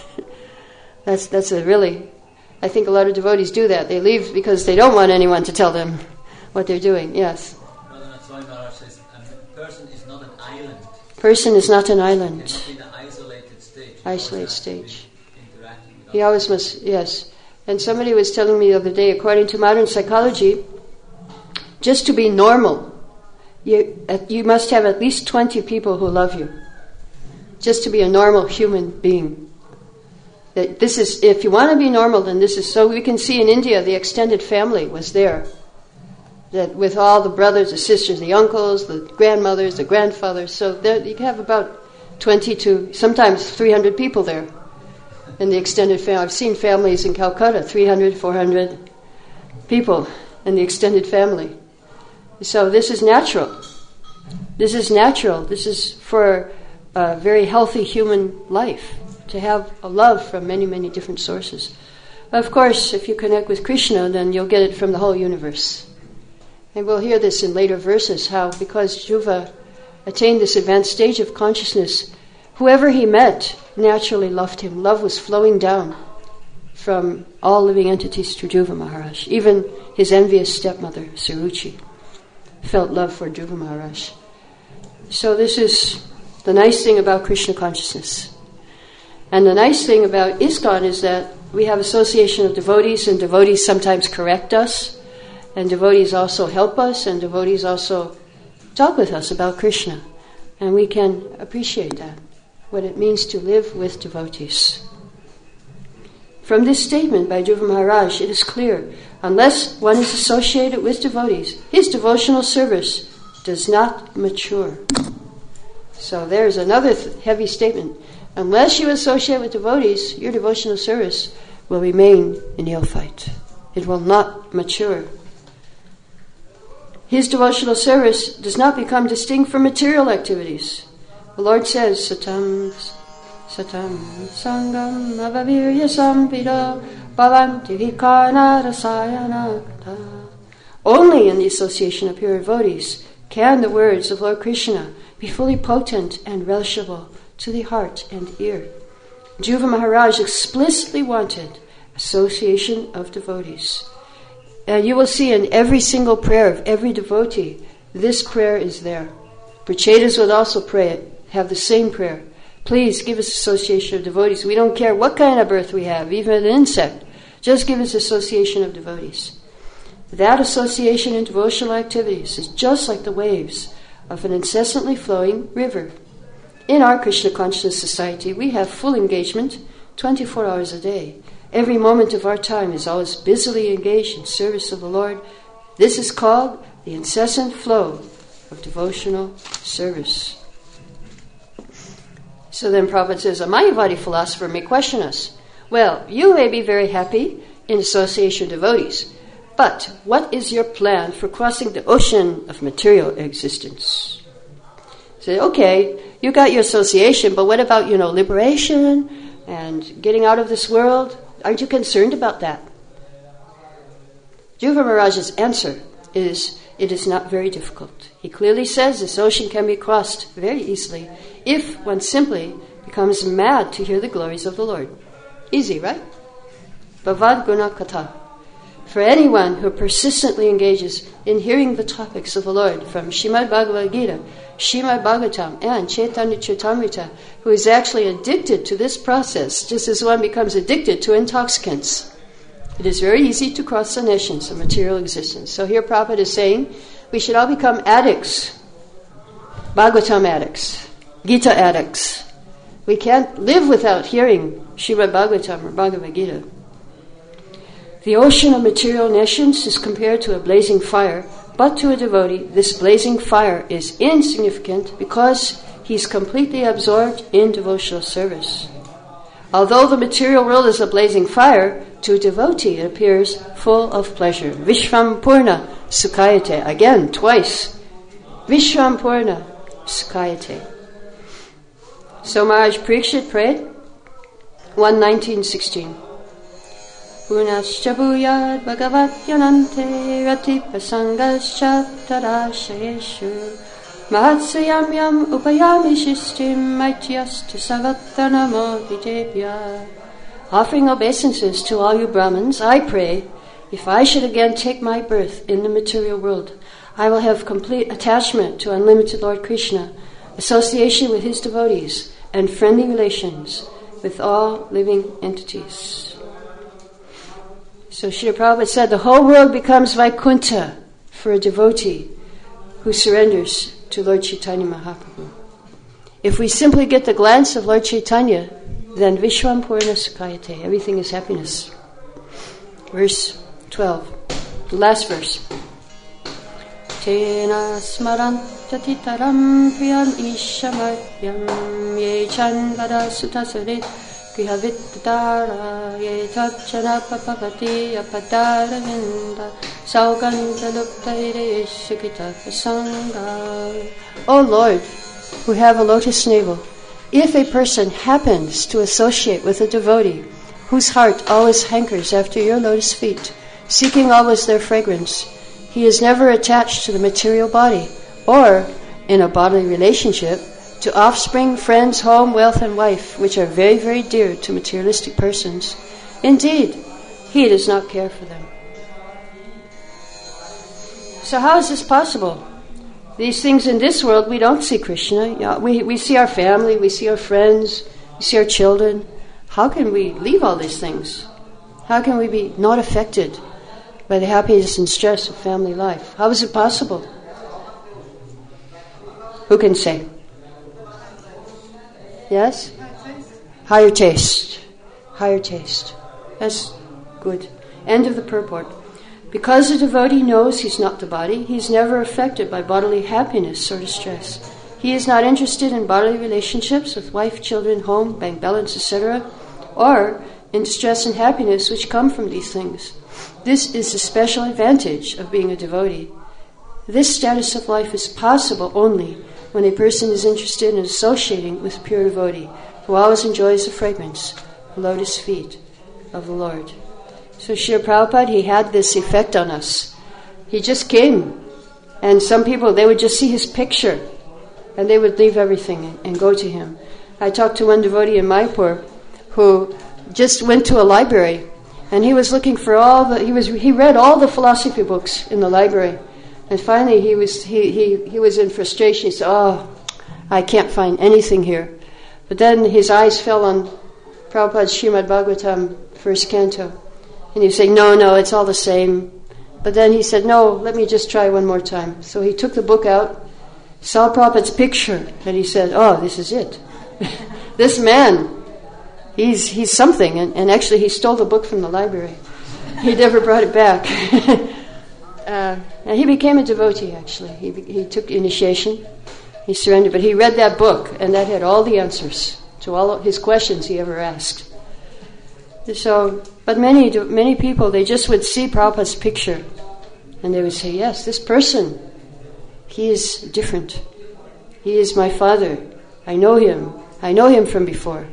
That's a really... I think a lot of devotees do that. They leave because they don't want anyone to tell them what they're doing. Yes? Swami Maharaj says, a person is not an island. Person is not an island. They're not in an isolated stage. Isolated stage. He always must, yes. And somebody was telling me the other day, according to modern psychology, just to be normal, you must have at least 20 people who love you. Just to be a normal human being. That this is, if you want to be normal, then this is, so we can see in India the extended family was there. That with all the brothers, the sisters, the uncles, the grandmothers, the grandfathers, so there you have about 20 to sometimes 300 people there in the extended family. I've seen families in Calcutta, 300, 400 people in the extended family. So this is natural. This is natural. This is for a very healthy human life, to have a love from many, many different sources. Of course, if you connect with Krishna, then you'll get it from the whole universe. And we'll hear this in later verses, how because Dhruva attained this advanced stage of consciousness, whoever he met naturally loved him. Love was flowing down from all living entities to Dhruva Maharaj. Even his envious stepmother, Suruchi, felt love for Dhruva Maharaj. So this is the nice thing about Krishna consciousness. And the nice thing about ISKCON is that we have association of devotees, and devotees sometimes correct us, and devotees also help us, and devotees also talk with us about Krishna. And we can appreciate that, what it means to live with devotees. From this statement by Dhruva Maharaj, it is clear, unless one is associated with devotees, his devotional service does not mature. So there's another heavy statement. Unless you associate with devotees, your devotional service will remain in neophyte. It will not mature. His devotional service does not become distinct from material activities. The Lord says, Satam Sangam Avavirya Sampido Bhavanti Vikana Rasayana Kata. Only in the association of pure devotees can the words of Lord Krishna be fully potent and relishable to the heart and ear. Dhruva Maharaj explicitly wanted association of devotees. And you will see in every single prayer of every devotee, this prayer is there. Prachetas would also pray it, have the same prayer. Please give us association of devotees. We don't care what kind of birth we have, even an insect. Just give us association of devotees. That association in devotional activities is just like the waves of an incessantly flowing river. In our Krishna Consciousness Society, we have full engagement 24 hours a day. Every moment of our time is always busily engaged in service of the Lord. This is called the incessant flow of devotional service. So then Prabhupada says, a Mayavadi philosopher may question us. Well, you may be very happy in association of devotees, but what is your plan for crossing the ocean of material existence? Say, okay, you got your association, but what about, liberation and getting out of this world? Aren't you concerned about that? Dhruva Maharaj's answer is, it is not very difficult. He clearly says this ocean can be crossed very easily if one simply becomes mad to hear the glories of the Lord. Easy, right? Bhavad Guna Katha. For anyone who persistently engages in hearing the topics of the Lord from Srimad Bhagavad Gita, Srimad Bhagavatam, and Chaitanya Charitamrita, who is actually addicted to this process, just as one becomes addicted to intoxicants, it is very easy to cross the nations of material existence. So here Prabhupada is saying we should all become addicts, Bhagavatam addicts, Gita addicts. We can't live without hearing Srimad Bhagavatam or Bhagavad Gita. The ocean of material nations is compared to a blazing fire, but to a devotee, this blazing fire is insignificant because he's completely absorbed in devotional service. Although the material world is a blazing fire, to a devotee it appears full of pleasure. Vishvam Purna Sukhayate. Again, twice. Vishvam Purna Sukhayate. So Maharaj Parikshit prayed, 1:19-16. Punascha bhuyad bhagavat yanante rati prasangascha tadashayeshu mahatsayam yam upayami shishtim maityastu savatana modidebhya. Offering obeisances to all you Brahmins, I pray, if I should again take my birth in the material world, I will have complete attachment to unlimited Lord Krishna, association with his devotees, and friendly relations with all living entities. So Srila Prabhupada said the whole world becomes Vaikuntha for a devotee who surrenders to Lord Chaitanya Mahaprabhu. If we simply get the glance of Lord Chaitanya, then Vishwam Purna Sukhayate, everything is happiness. Verse 12, the last verse. Tena smarantatitaram priyam ishamaryam ye chanvada sutasarit Grihavittara ye tachana papavati apadara vinda sauganda luptaire shikita pasanga. O Lord, who have a lotus navel, if a person happens to associate with a devotee whose heart always hankers after your lotus feet, seeking always their fragrance, he is never attached to the material body, or, in a bodily relationship, to offspring, friends, home, wealth, and wife, which are very, very dear to materialistic persons. Indeed, he does not care for them. So how is this possible? These things in this world, we don't see Krishna. We see our family, we see our friends, we see our children. How can we leave all these things? How can we be not affected by the happiness and stress of family life? How is it possible? Who can say? Yes? Higher taste. Higher taste. That's good. End of the purport. Because the devotee knows he's not the body, he's never affected by bodily happiness or distress. He is not interested in bodily relationships with wife, children, home, bank balance, etc., or in distress and happiness which come from these things. This is the special advantage of being a devotee. This status of life is possible only when a person is interested in associating with pure devotee, who always enjoys the fragrance, the lotus feet of the Lord. So Srila Prabhupada, he had this effect on us. He just came, and some people, they would just see his picture, and they would leave everything and go to him. I talked to one devotee in Mayapur who just went to a library, and he was looking for he read all the philosophy books in the library. And finally, he was in frustration. He said, "Oh, I can't find anything here." But then his eyes fell on Prabhupada's Srimad Bhagavatam, first canto, and he was saying, "No, it's all the same." But then he said, "No, let me just try one more time." So he took the book out, saw Prabhupada's picture, and he said, "Oh, this is it. This man, he's something." And actually, he stole the book from the library. He never brought it back. And he became a devotee, actually. He took initiation, he surrendered, but he read that book, and that had all the answers to all of his questions he ever asked. So, but many people, they just would see Prabhupada's picture, and they would say, "Yes, this person, he is different. He is my father. I know him from before."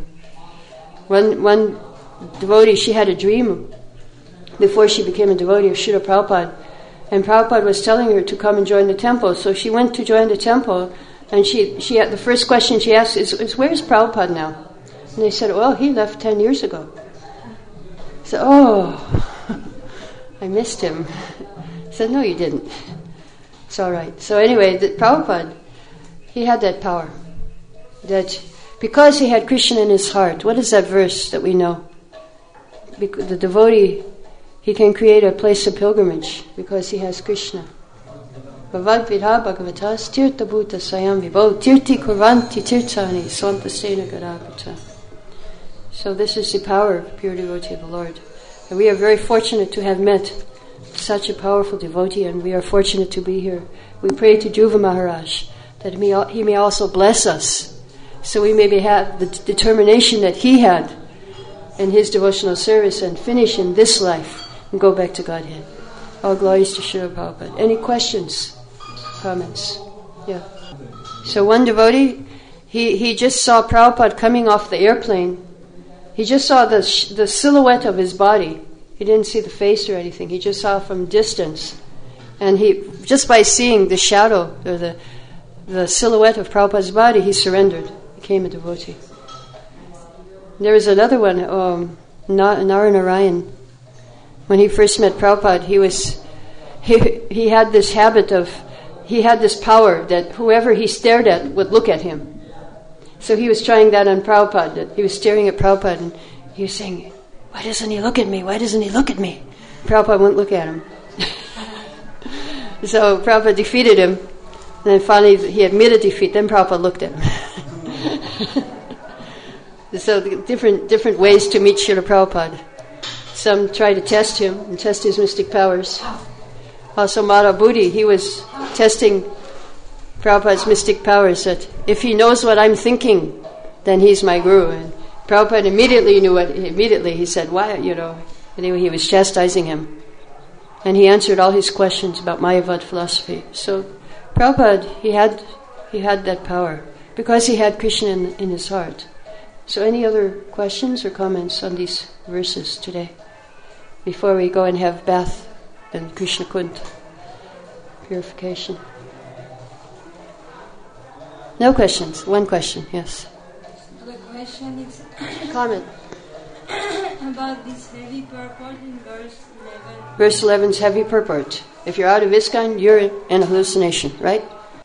One devotee, she had a dream before she became a devotee of Srila Prabhupada. And Prabhupada was telling her to come and join the temple. So she went to join the temple, and she had, the first question she asked is "Where's Prabhupada now?" And they said, "Well, he left 10 years ago." So, I missed him. I said, no, you didn't. It's all right. So anyway, Prabhupada, he had that power. That because he had Krishna in his heart, what is that verse that we know? The devotee, he can create a place of pilgrimage because he has Krishna. Bhavad vidha bhagavatas tirtha bhuta sayam vibho tirti kurvanti tirthani swantasena gadapata. So this is the power of pure devotee of the Lord. And we are very fortunate to have met such a powerful devotee, and we are fortunate to be here. We pray to Dhruva Maharaj that he may also bless us, so we may have the determination that he had in his devotional service and finish in this life and go back to Godhead. All glories to Srila Prabhupada. Any questions? Comments? Yeah. So one devotee, he just saw Prabhupada coming off the airplane. He just saw the silhouette of his body. He didn't see the face or anything. He just saw from distance. And he, just by seeing the shadow or the silhouette of Prabhupada's body, he surrendered, became a devotee. There was another one, Naranarayan. When he first met Prabhupada, he had this habit of, he had this power that whoever he stared at would look at him. So he was trying that on Prabhupada. That he was staring at Prabhupada and he was saying, why doesn't he look at me? Why doesn't he look at me? Prabhupada wouldn't look at him. So Prabhupada defeated him. And then finally he admitted defeat. Then Prabhupada looked at him. So different ways to meet Srila Prabhupada. Some try to test him and test his mystic powers. Also Madhav Buddhi, he was testing Prabhupada's mystic powers, that if he knows what I'm thinking, then he's my guru. And Prabhupada immediately knew it. Immediately he said, why, Anyway, he was chastising him. And he answered all his questions about Mayavad philosophy. So Prabhupada, he had that power because he had Krishna in his heart. So any other questions or comments on these verses today? Before we go and have bath and Krishna Kund, purification. No questions. One question, yes. The question is comment about this heavy purport in verse 11. Verse 11's heavy purport. If you're out of ISKCON, you're in a hallucination, right?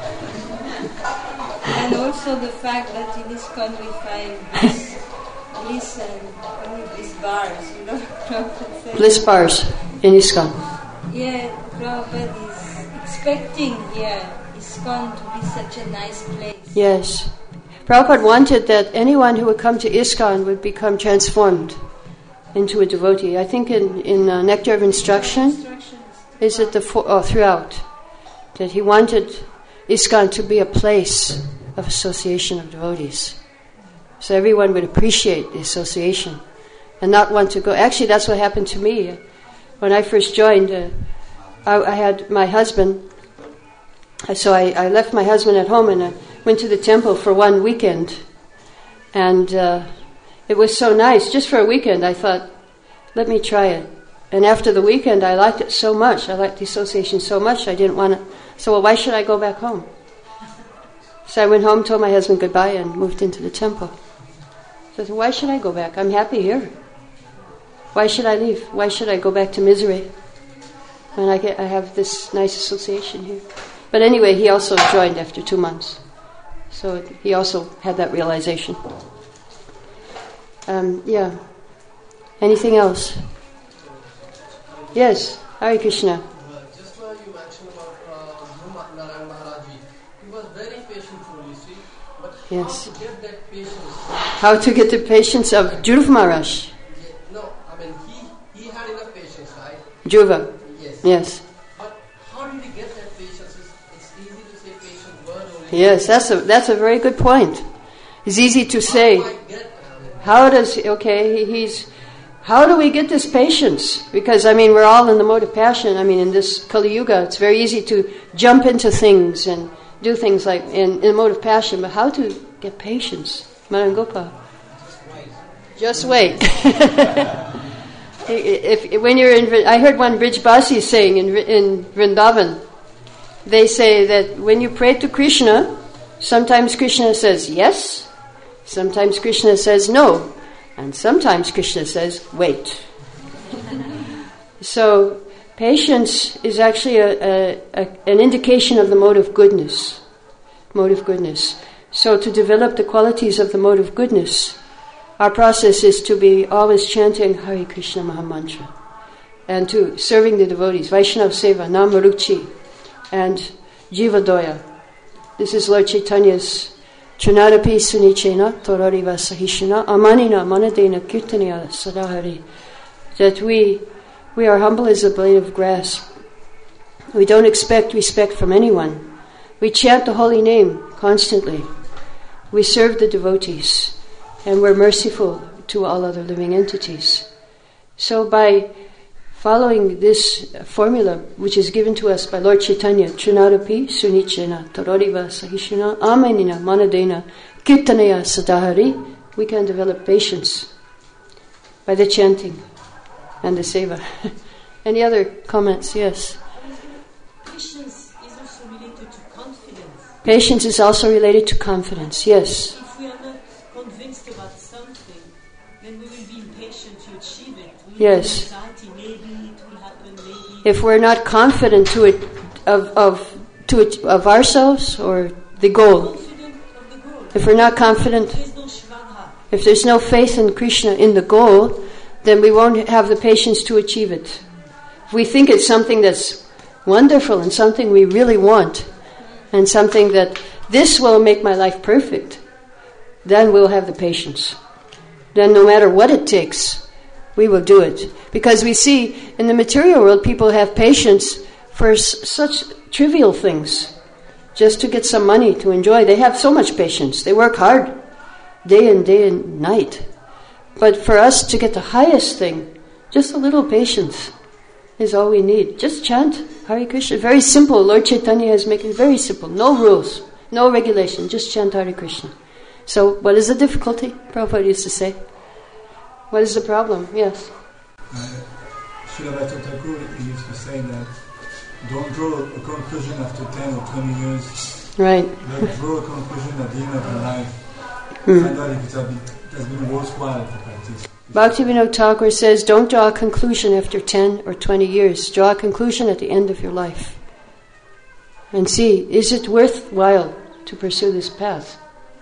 And also the fact that in ISKCON we find bliss and bliss bars, Bliss bars in ISKCON. Yeah, Prabhupada is expecting here ISKCON to be such a nice place. Yes. Prabhupada wanted that anyone who would come to ISKCON would become transformed into a devotee. I think in Nectar of Instruction, is it throughout, that he wanted ISKCON to be a place of association of devotees. So everyone would appreciate the association and not want to go. Actually, that's what happened to me. When I first joined, I had my husband, so I left my husband at home and I went to the temple for one weekend. And it was so nice. Just for a weekend, I thought, let me try it. And after the weekend, I liked it so much. I liked the association so much, I didn't want to. So why should I go back home? So I went home, told my husband goodbye, and moved into the temple. So I said, why should I go back? I'm happy here. Why should I leave? Why should I go back to misery when I have this nice association here? But anyway, he also joined after 2 months. So he also had that realization. Yeah. Anything else? Yes. Hare Krishna. Just now you mentioned about Narayan Maharaj. He was very patient, you see. But yes. How to get that patience? How to get the patience of Dhruva Maharaj? No, I mean he had enough patience, right? Dhruva. Yes. But how did he get that patience? It's easy to say patient word only. Yes, that's a very good point. It's easy to say. How do we get this patience? Because, we're all in the mode of passion. In this Kali Yuga, it's very easy to jump into things and do things like in the mode of passion. But how to get patience? Madan Gopal. Just wait. When you're in, I heard one Brijbasi saying in Vrindavan, they say that when you pray to Krishna, sometimes Krishna says yes, sometimes Krishna says no, and sometimes Krishna says wait. So Patience is actually an indication of the mode of goodness. Mode of goodness. So to develop the qualities of the mode of goodness, our process is to be always chanting Hare Krishna Mahamantra and to serving the devotees, Vaishnava Seva, Namaruchi, and Jivadoya. This is Lord Chaitanya's Trinadapi Sunichena Torariva Sahishana Amanina Manadena Kirtanaya Sadahari. That we are humble as a blade of grass. We don't expect respect from anyone. We chant the holy name constantly. We serve the devotees, and we're merciful to all other living entities. So by following this formula, which is given to us by Lord Chaitanya, Trinadapi Sunichena Taroriva Sahishana Amenina Manadena Kirtanaya Sadahari, we can develop patience by the chanting and the seva. Any other comments? Yes. Patience is also related to confidence. Patience is also related to confidence, yes. If we are not convinced about something, then we will be impatient to achieve it. We will Yes. have anxiety, maybe it will happen, maybe. If we're not confident of ourselves or the goal, Confident of the goal. if we're not confident, There is no shraddha. if there's no faith in Krishna, in the goal, then we won't have the patience to achieve it. If we think it's something that's wonderful and something we really want, and something that this will make my life perfect, then we'll have the patience. Then no matter what it takes, we will do it. Because we see in the material world, people have patience for such trivial things. Just to get some money to enjoy. They have so much patience. They work hard, day and night. But for us to get the highest thing, just a little patience is all we need. Just chant Hare Krishna. Very simple. Lord Chaitanya is making it very simple. No rules, no regulation. Just chant Hare Krishna. So what is the difficulty? Prabhupada used to say. What is the problem? Yes. Srila Bhatta Thakur used to say that don't draw a conclusion after 10 or 20 years. Right. But draw a conclusion at the end of your life. Find out if it has been worthwhile to practice. Bhaktivinoda Thakur says, don't draw a conclusion after 10 or 20 years. Draw a conclusion at the end of your life. And see, is it worthwhile to pursue this path?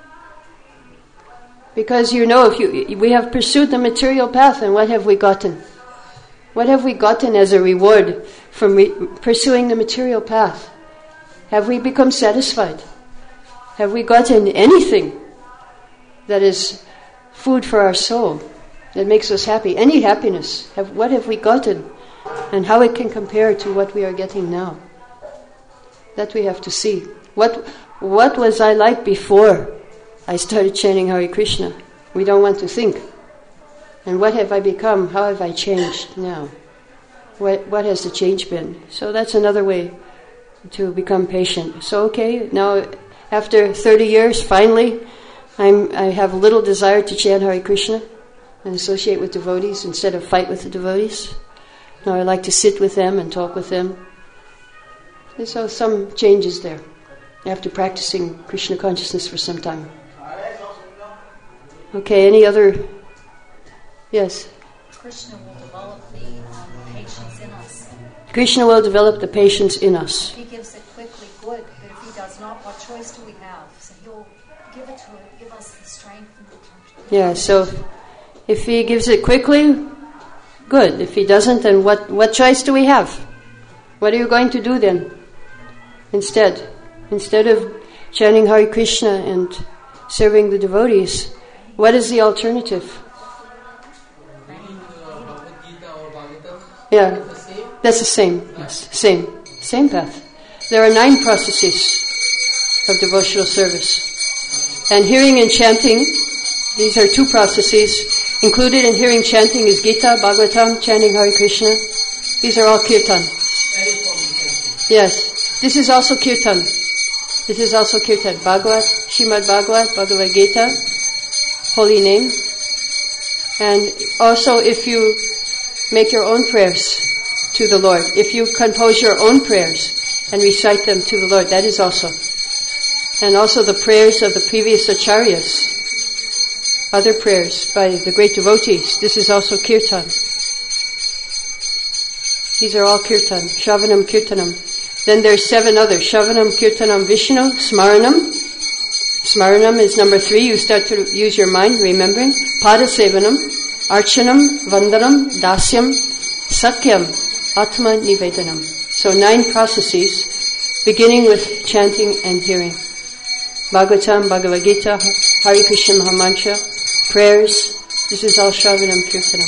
Because if we have pursued the material path, and what have we gotten? What have we gotten as a reward from pursuing the material path? Have we become satisfied? Have we gotten anything that is food for our soul, that makes us happy? Any happiness? What have we gotten? And how it can compare to what we are getting now? That we have to see. What was I like before I started chanting Hare Krishna? We don't want to think. And what have I become? How have I changed now? What has the change been? So that's another way to become patient. So okay, now after 30 years, finally, I have a little desire to chant Hare Krishna and associate with devotees instead of fight with the devotees. Now I like to sit with them and talk with them. And so some changes there after practicing Krishna consciousness for some time. Okay, any other? Yes? Krishna will develop the patience in us. Krishna will develop the patience in us. If he gives it quickly, good. But if he does not, what choice do we have? So he'll give it to us, give us the strength and the Yeah, so if he gives it quickly, good. If he doesn't, then what choice do we have? What are you going to do then? Instead of chanting Hare Krishna and serving the devotees, what is the alternative? Bhagavad Gita or Bhagavatam. Yeah, The same. that's the same. Yes, same path. There are 9 processes of devotional service. And hearing and chanting, these are 2 processes. Included in hearing chanting is Gita, Bhagavatam, chanting Hare Krishna. These are all kirtan. Any form you can take. Yes, this is also kirtan. This is also kirtan. Bhagavad, Srimad Bhagavad Gita, holy name. And also if you make your own prayers to the Lord, if you compose your own prayers and recite them to the Lord, that is also. And also the prayers of the previous acharyas, other prayers by the great devotees, this is also kirtan. These are all kirtan. Shravanam, kirtanam. Then there's 7 others. Shravanam, kirtanam, Vishnu, smaranam. Smaranam is number 3. You start to use your mind, remembering. Padasevanam, archanam, vandanam, dasyam, sakyam, atma nivedanam. So 9 processes, beginning with chanting and hearing. Bhagavatam, Bhagavad Gita, Hare Krishna Mahamantra, prayers. This is all Shravanam Kirtanam.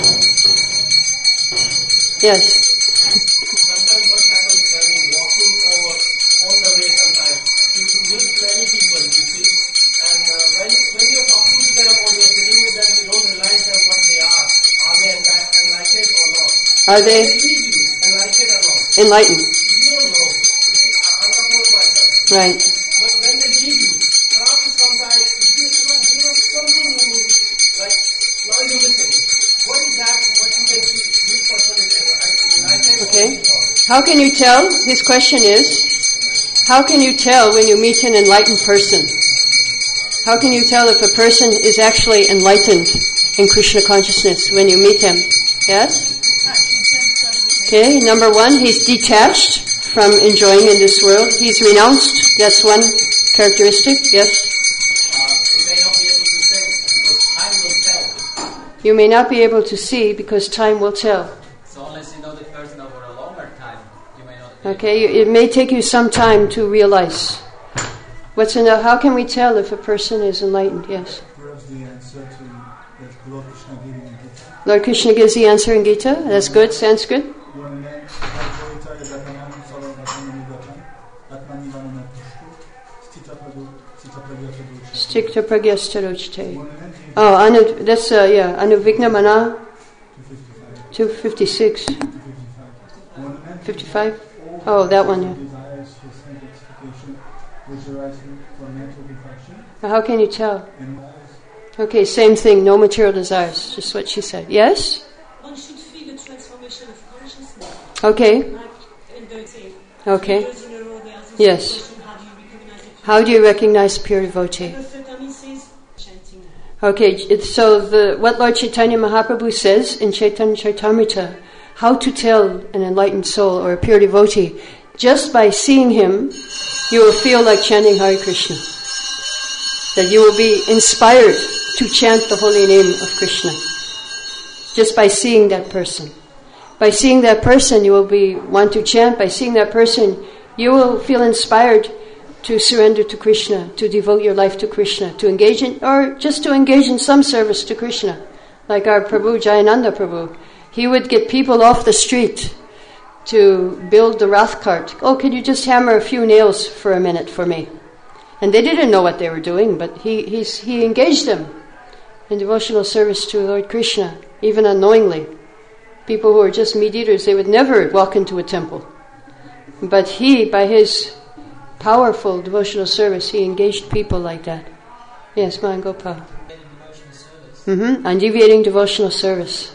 Yes. Sometimes what happens when you're walking or on the way sometimes, you meet many people, you see, and when you're talking to them or you're sitting with them, you don't realize that what they are. Are they enlightened or not? Are they Leave you, enlightened or not? enlightened? You don't know. You see, I'm not told myself. Right. But when they leave you, after some time, you feel something like, now you're missing. What is that? What you can see? This person is enlightened. Okay. How can you tell? His question is, how can you tell when you meet an enlightened person? How can you tell if a person is actually enlightened in Krishna consciousness when you meet him? Yes? Okay, number 1, he's detached from enjoying in this world. He's renounced. That's one characteristic. Yes? You may not be able to say because time will tell. You may not be able to see because time will tell. So unless you know the person over a longer time, you may not be Okay, it may take you some time to realize. How can we tell if a person is enlightened? Yes. Perhaps the answer to that Lord Krishna gave in Gita. Lord Krishna gives the answer in Gita. That's good. Sanskrit. Stikta pragyastarochite. Oh, that's Anuvigna Mana 256. 55? Oh, that one, yeah. How can you tell? Okay, same thing, no material desires. Just what she said. Yes? One should feel the transformation of consciousness. Okay. Like in the same. Okay. 3 years in a row, they ask this Yes. question, how do you recognize it? How do you recognize pure devotee? The third time he says, chanting. Okay, so what Lord Chaitanya Mahaprabhu says in Chaitanya Charitamrita, how to tell an enlightened soul or a pure devotee, just by seeing him, you will feel like chanting Hare Krishna. That you will be inspired to chant the holy name of Krishna. Just by seeing that person. By seeing that person, you will want to chant. By seeing that person, you will feel inspired to surrender to Krishna, to devote your life to Krishna, to engage in, or just to engage in some service to Krishna. Like our Prabhu, Jayananda Prabhu. He would get people off the street to build the Rath cart. Oh, could you just hammer a few nails for a minute for me? And they didn't know what they were doing, but he engaged them in devotional service to Lord Krishna, even unknowingly. People who are just meat eaters, they would never walk into a temple. But he, by his powerful devotional service, he engaged people like that. Yes, Mahan Gopal. Undeviating devotional service.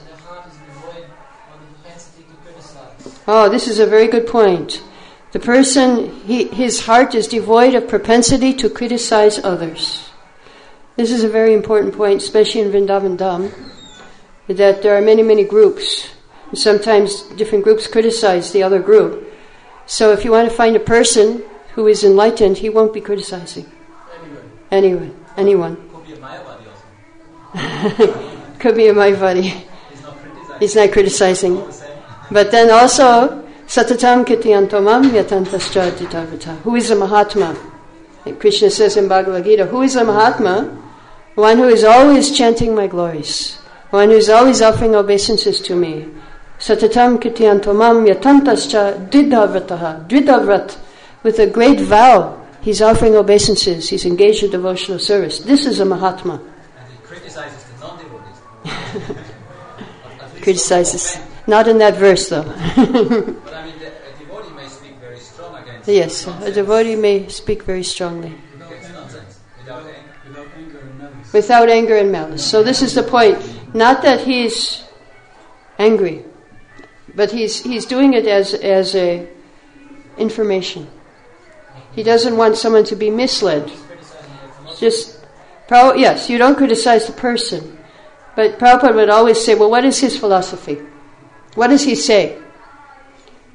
Oh, this is a very good point. The person, his heart is devoid of propensity to criticize others. This is a very important point, especially in Vrindavan Dham, that there are many, many groups. And sometimes different groups criticize the other group. So if you want to find a person who is enlightened, he won't be criticizing. Anyone. Could be a Mayavadi also. Could be a Mayavadi. He's not criticizing. But then also, Satatam Kityantomam Yatantascha Ditavata. Who is a Mahatma? Krishna says in Bhagavad Gita, who is a Mahatma? One who is always chanting my glories. One who is always offering obeisances to me. Satatam Kityantomam Yatantascha Didavataha. Dvidavrat. With a great vow, he's offering obeisances. He's engaged in devotional service. This is a Mahatma. And he criticizes the non-devotees. Criticizes. Not in that verse, though. But I mean, a devotee may speak very strong against Yes, nonsense. a devotee may speak very strongly. Against nonsense. Without anger and malice. Without anger and malice. So this is the point. Not that he's angry, but he's doing it as a information. He doesn't want someone to be misled. Yes, you don't criticize the person. But Prabhupada would always say, well, what is his philosophy? What does he say?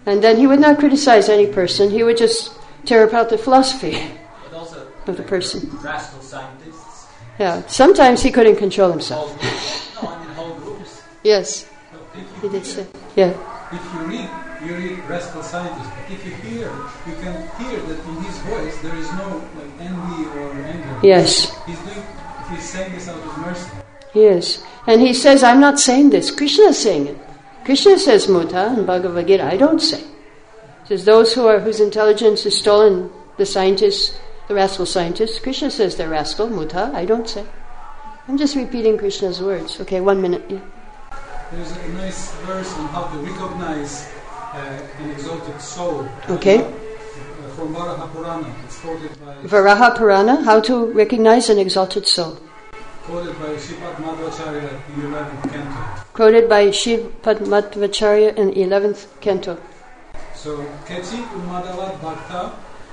And then he would not criticize any person. He would just tear apart the philosophy But also, of the person. rational scientists. Yeah. Sometimes he couldn't control himself. Whole groups. No, I mean whole groups. Yes, If he you, did say. Yeah. if you read Rascal Scientist, but if you hear, you can hear that in his voice there is no like envy or anger. Yes. He's saying this out of mercy. Yes. And he says, I'm not saying this. Krishna is saying it. Krishna says Muta in Bhagavad Gita. I don't say. He says those whose intelligence is stolen, the scientists, the rascal scientists, Krishna says they're rascal, Muta. I don't say. I'm just repeating Krishna's words. Okay, 1 minute. Yeah. There's a nice verse on how to recognize an exalted soul. Okay. From Varaha Purana. It's quoted by Varaha Purana, how to recognize an exalted soul. Quoted by Sripad Madhvacharya in 11th canto. Quoted by Sripad Madhvacharya in 11th canto. So, Kechi Umadavat Bhakta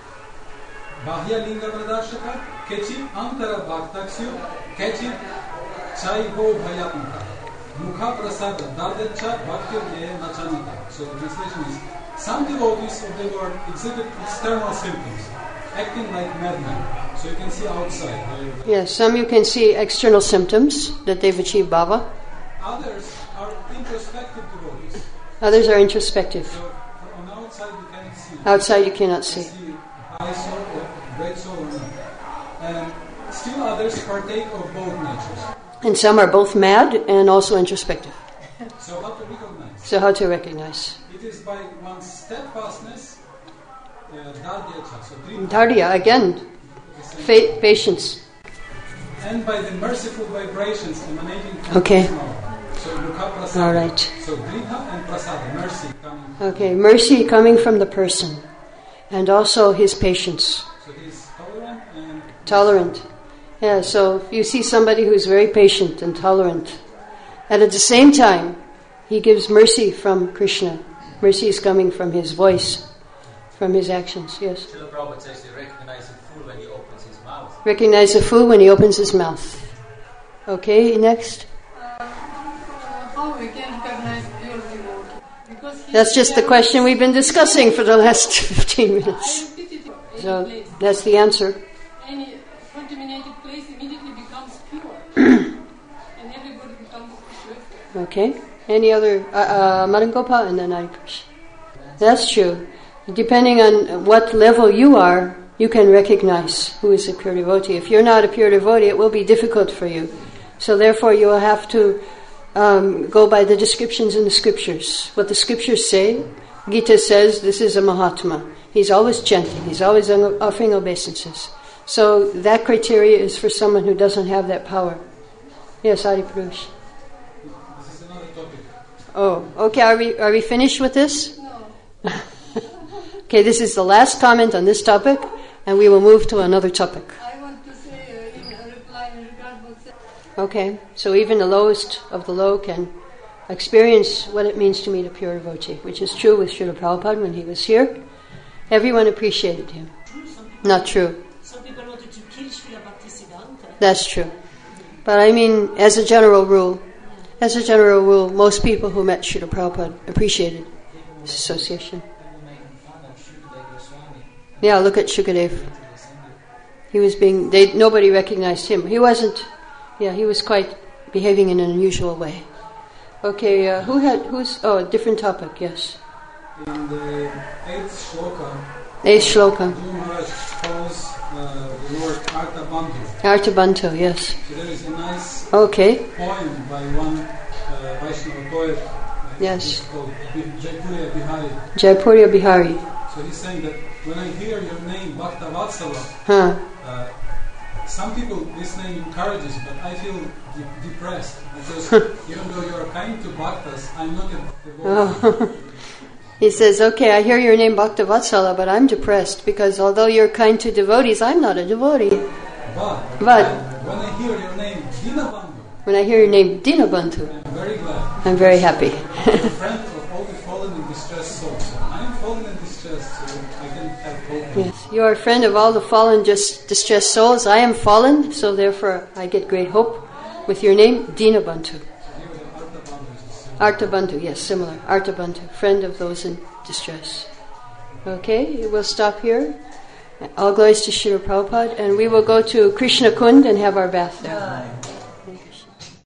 Bahya Linga Pradarshaka Kechi Antara Bhaktaksyu Kechi Chaiho Bhayatmaka Mukha Prasada Dadecha Bhakti Nachanata. So the translation is, some devotees of the Lord exhibit external symptoms, acting like madmen. So you can see outside. Yes, some you can see external symptoms that they've achieved bhava. Others are introspective devotees. Others are introspective. So on the outside you cannot see. Outside you cannot see. You see high soul or great soul or not. And still others partake of both natures. And some are both mad and also introspective. So how to recognize? So how to recognize? It is by one's steadfastness, dharya, so drita, Dharya, again, patience. and by the merciful vibrations emanating from Okay. his mouth. So mukha prasada. All right. So drita and prasada, mercy coming. Okay, mercy coming from the person. And also his patience. So he is tolerant and Tolerant. Yeah, so if you see somebody who's very patient and tolerant, and at the same time, he gives mercy from Krishna. Mercy is coming from his voice, from his actions, yes. Srila Prabhupada says they recognize a fool when he opens his mouth. Recognize a fool when he opens his mouth. Okay, next. How we can recognize pure devotee? Because That's just the question we've been discussing for the last 15 minutes. I repeat it. Any So place, that's the answer. any contaminated place immediately becomes pure, and everybody becomes pure. Okay. Any other? Madangopa and then Adikrish. That's true. Depending on what level you are, you can recognize who is a pure devotee. If you're not a pure devotee, it will be difficult for you. So therefore you will have to go by the descriptions in the scriptures. What the scriptures say, Gita says this is a Mahatma. He's always chanting. He's always offering obeisances. So that criteria is for someone who doesn't have that power. Yes, Adi Purush. this is another topic. Oh, okay. Are we finished with this? No. Okay, this is the last comment on this topic, and we will move to another topic. I want to say in a reply in regard what said. Okay, so even the lowest of the low can experience what it means to meet a pure devotee, which is true with Srila Prabhupada when he was here. Everyone appreciated him. Not true. Some people wanted to kill Srila Bhaktisiddhanta. That's true. But I mean, as a general rule, most people who met Srila Prabhupada appreciated this association. Yeah, look at Shukadev. He was nobody recognized him. He wasn't, he was quite behaving in an unusual way. Okay, a different topic, yes. In the 8th shloka, 8th shloka. Guru Maharaj calls the Lord Artabandhu. Artabandhu, yes. So there is a nice Okay, poem by one Vaishnava poet. Yes. It's called Jaipuriya Bihari. Jaipuriya Bihari. So he's saying that when I hear your name, Bhakta Vatsala, Huh. some people this name encourages, but I feel depressed because even though you are kind to Bhaktas, I'm not a devotee. Oh. He says, okay, I hear your name Bhakta Vatsala, but I'm depressed because although you're kind to devotees, I'm not a devotee. But when I hear your name Dinabandhu, When I hear your name Dinabandhu, I'm very glad. I'm very happy. You're a friend of all the fallen and distressed souls. I am fallen and distressed, so I can have hope. Yes, you are a friend of all the fallen, distressed souls. I am fallen, so therefore I get great hope. With your name, Dinabandhu. Artabandhu, yes, similar. Artabandhu, friend of those in distress. Okay, we'll stop here. All glories to Srila Prabhupada, and we will go to Krishna Kund and have our bath there.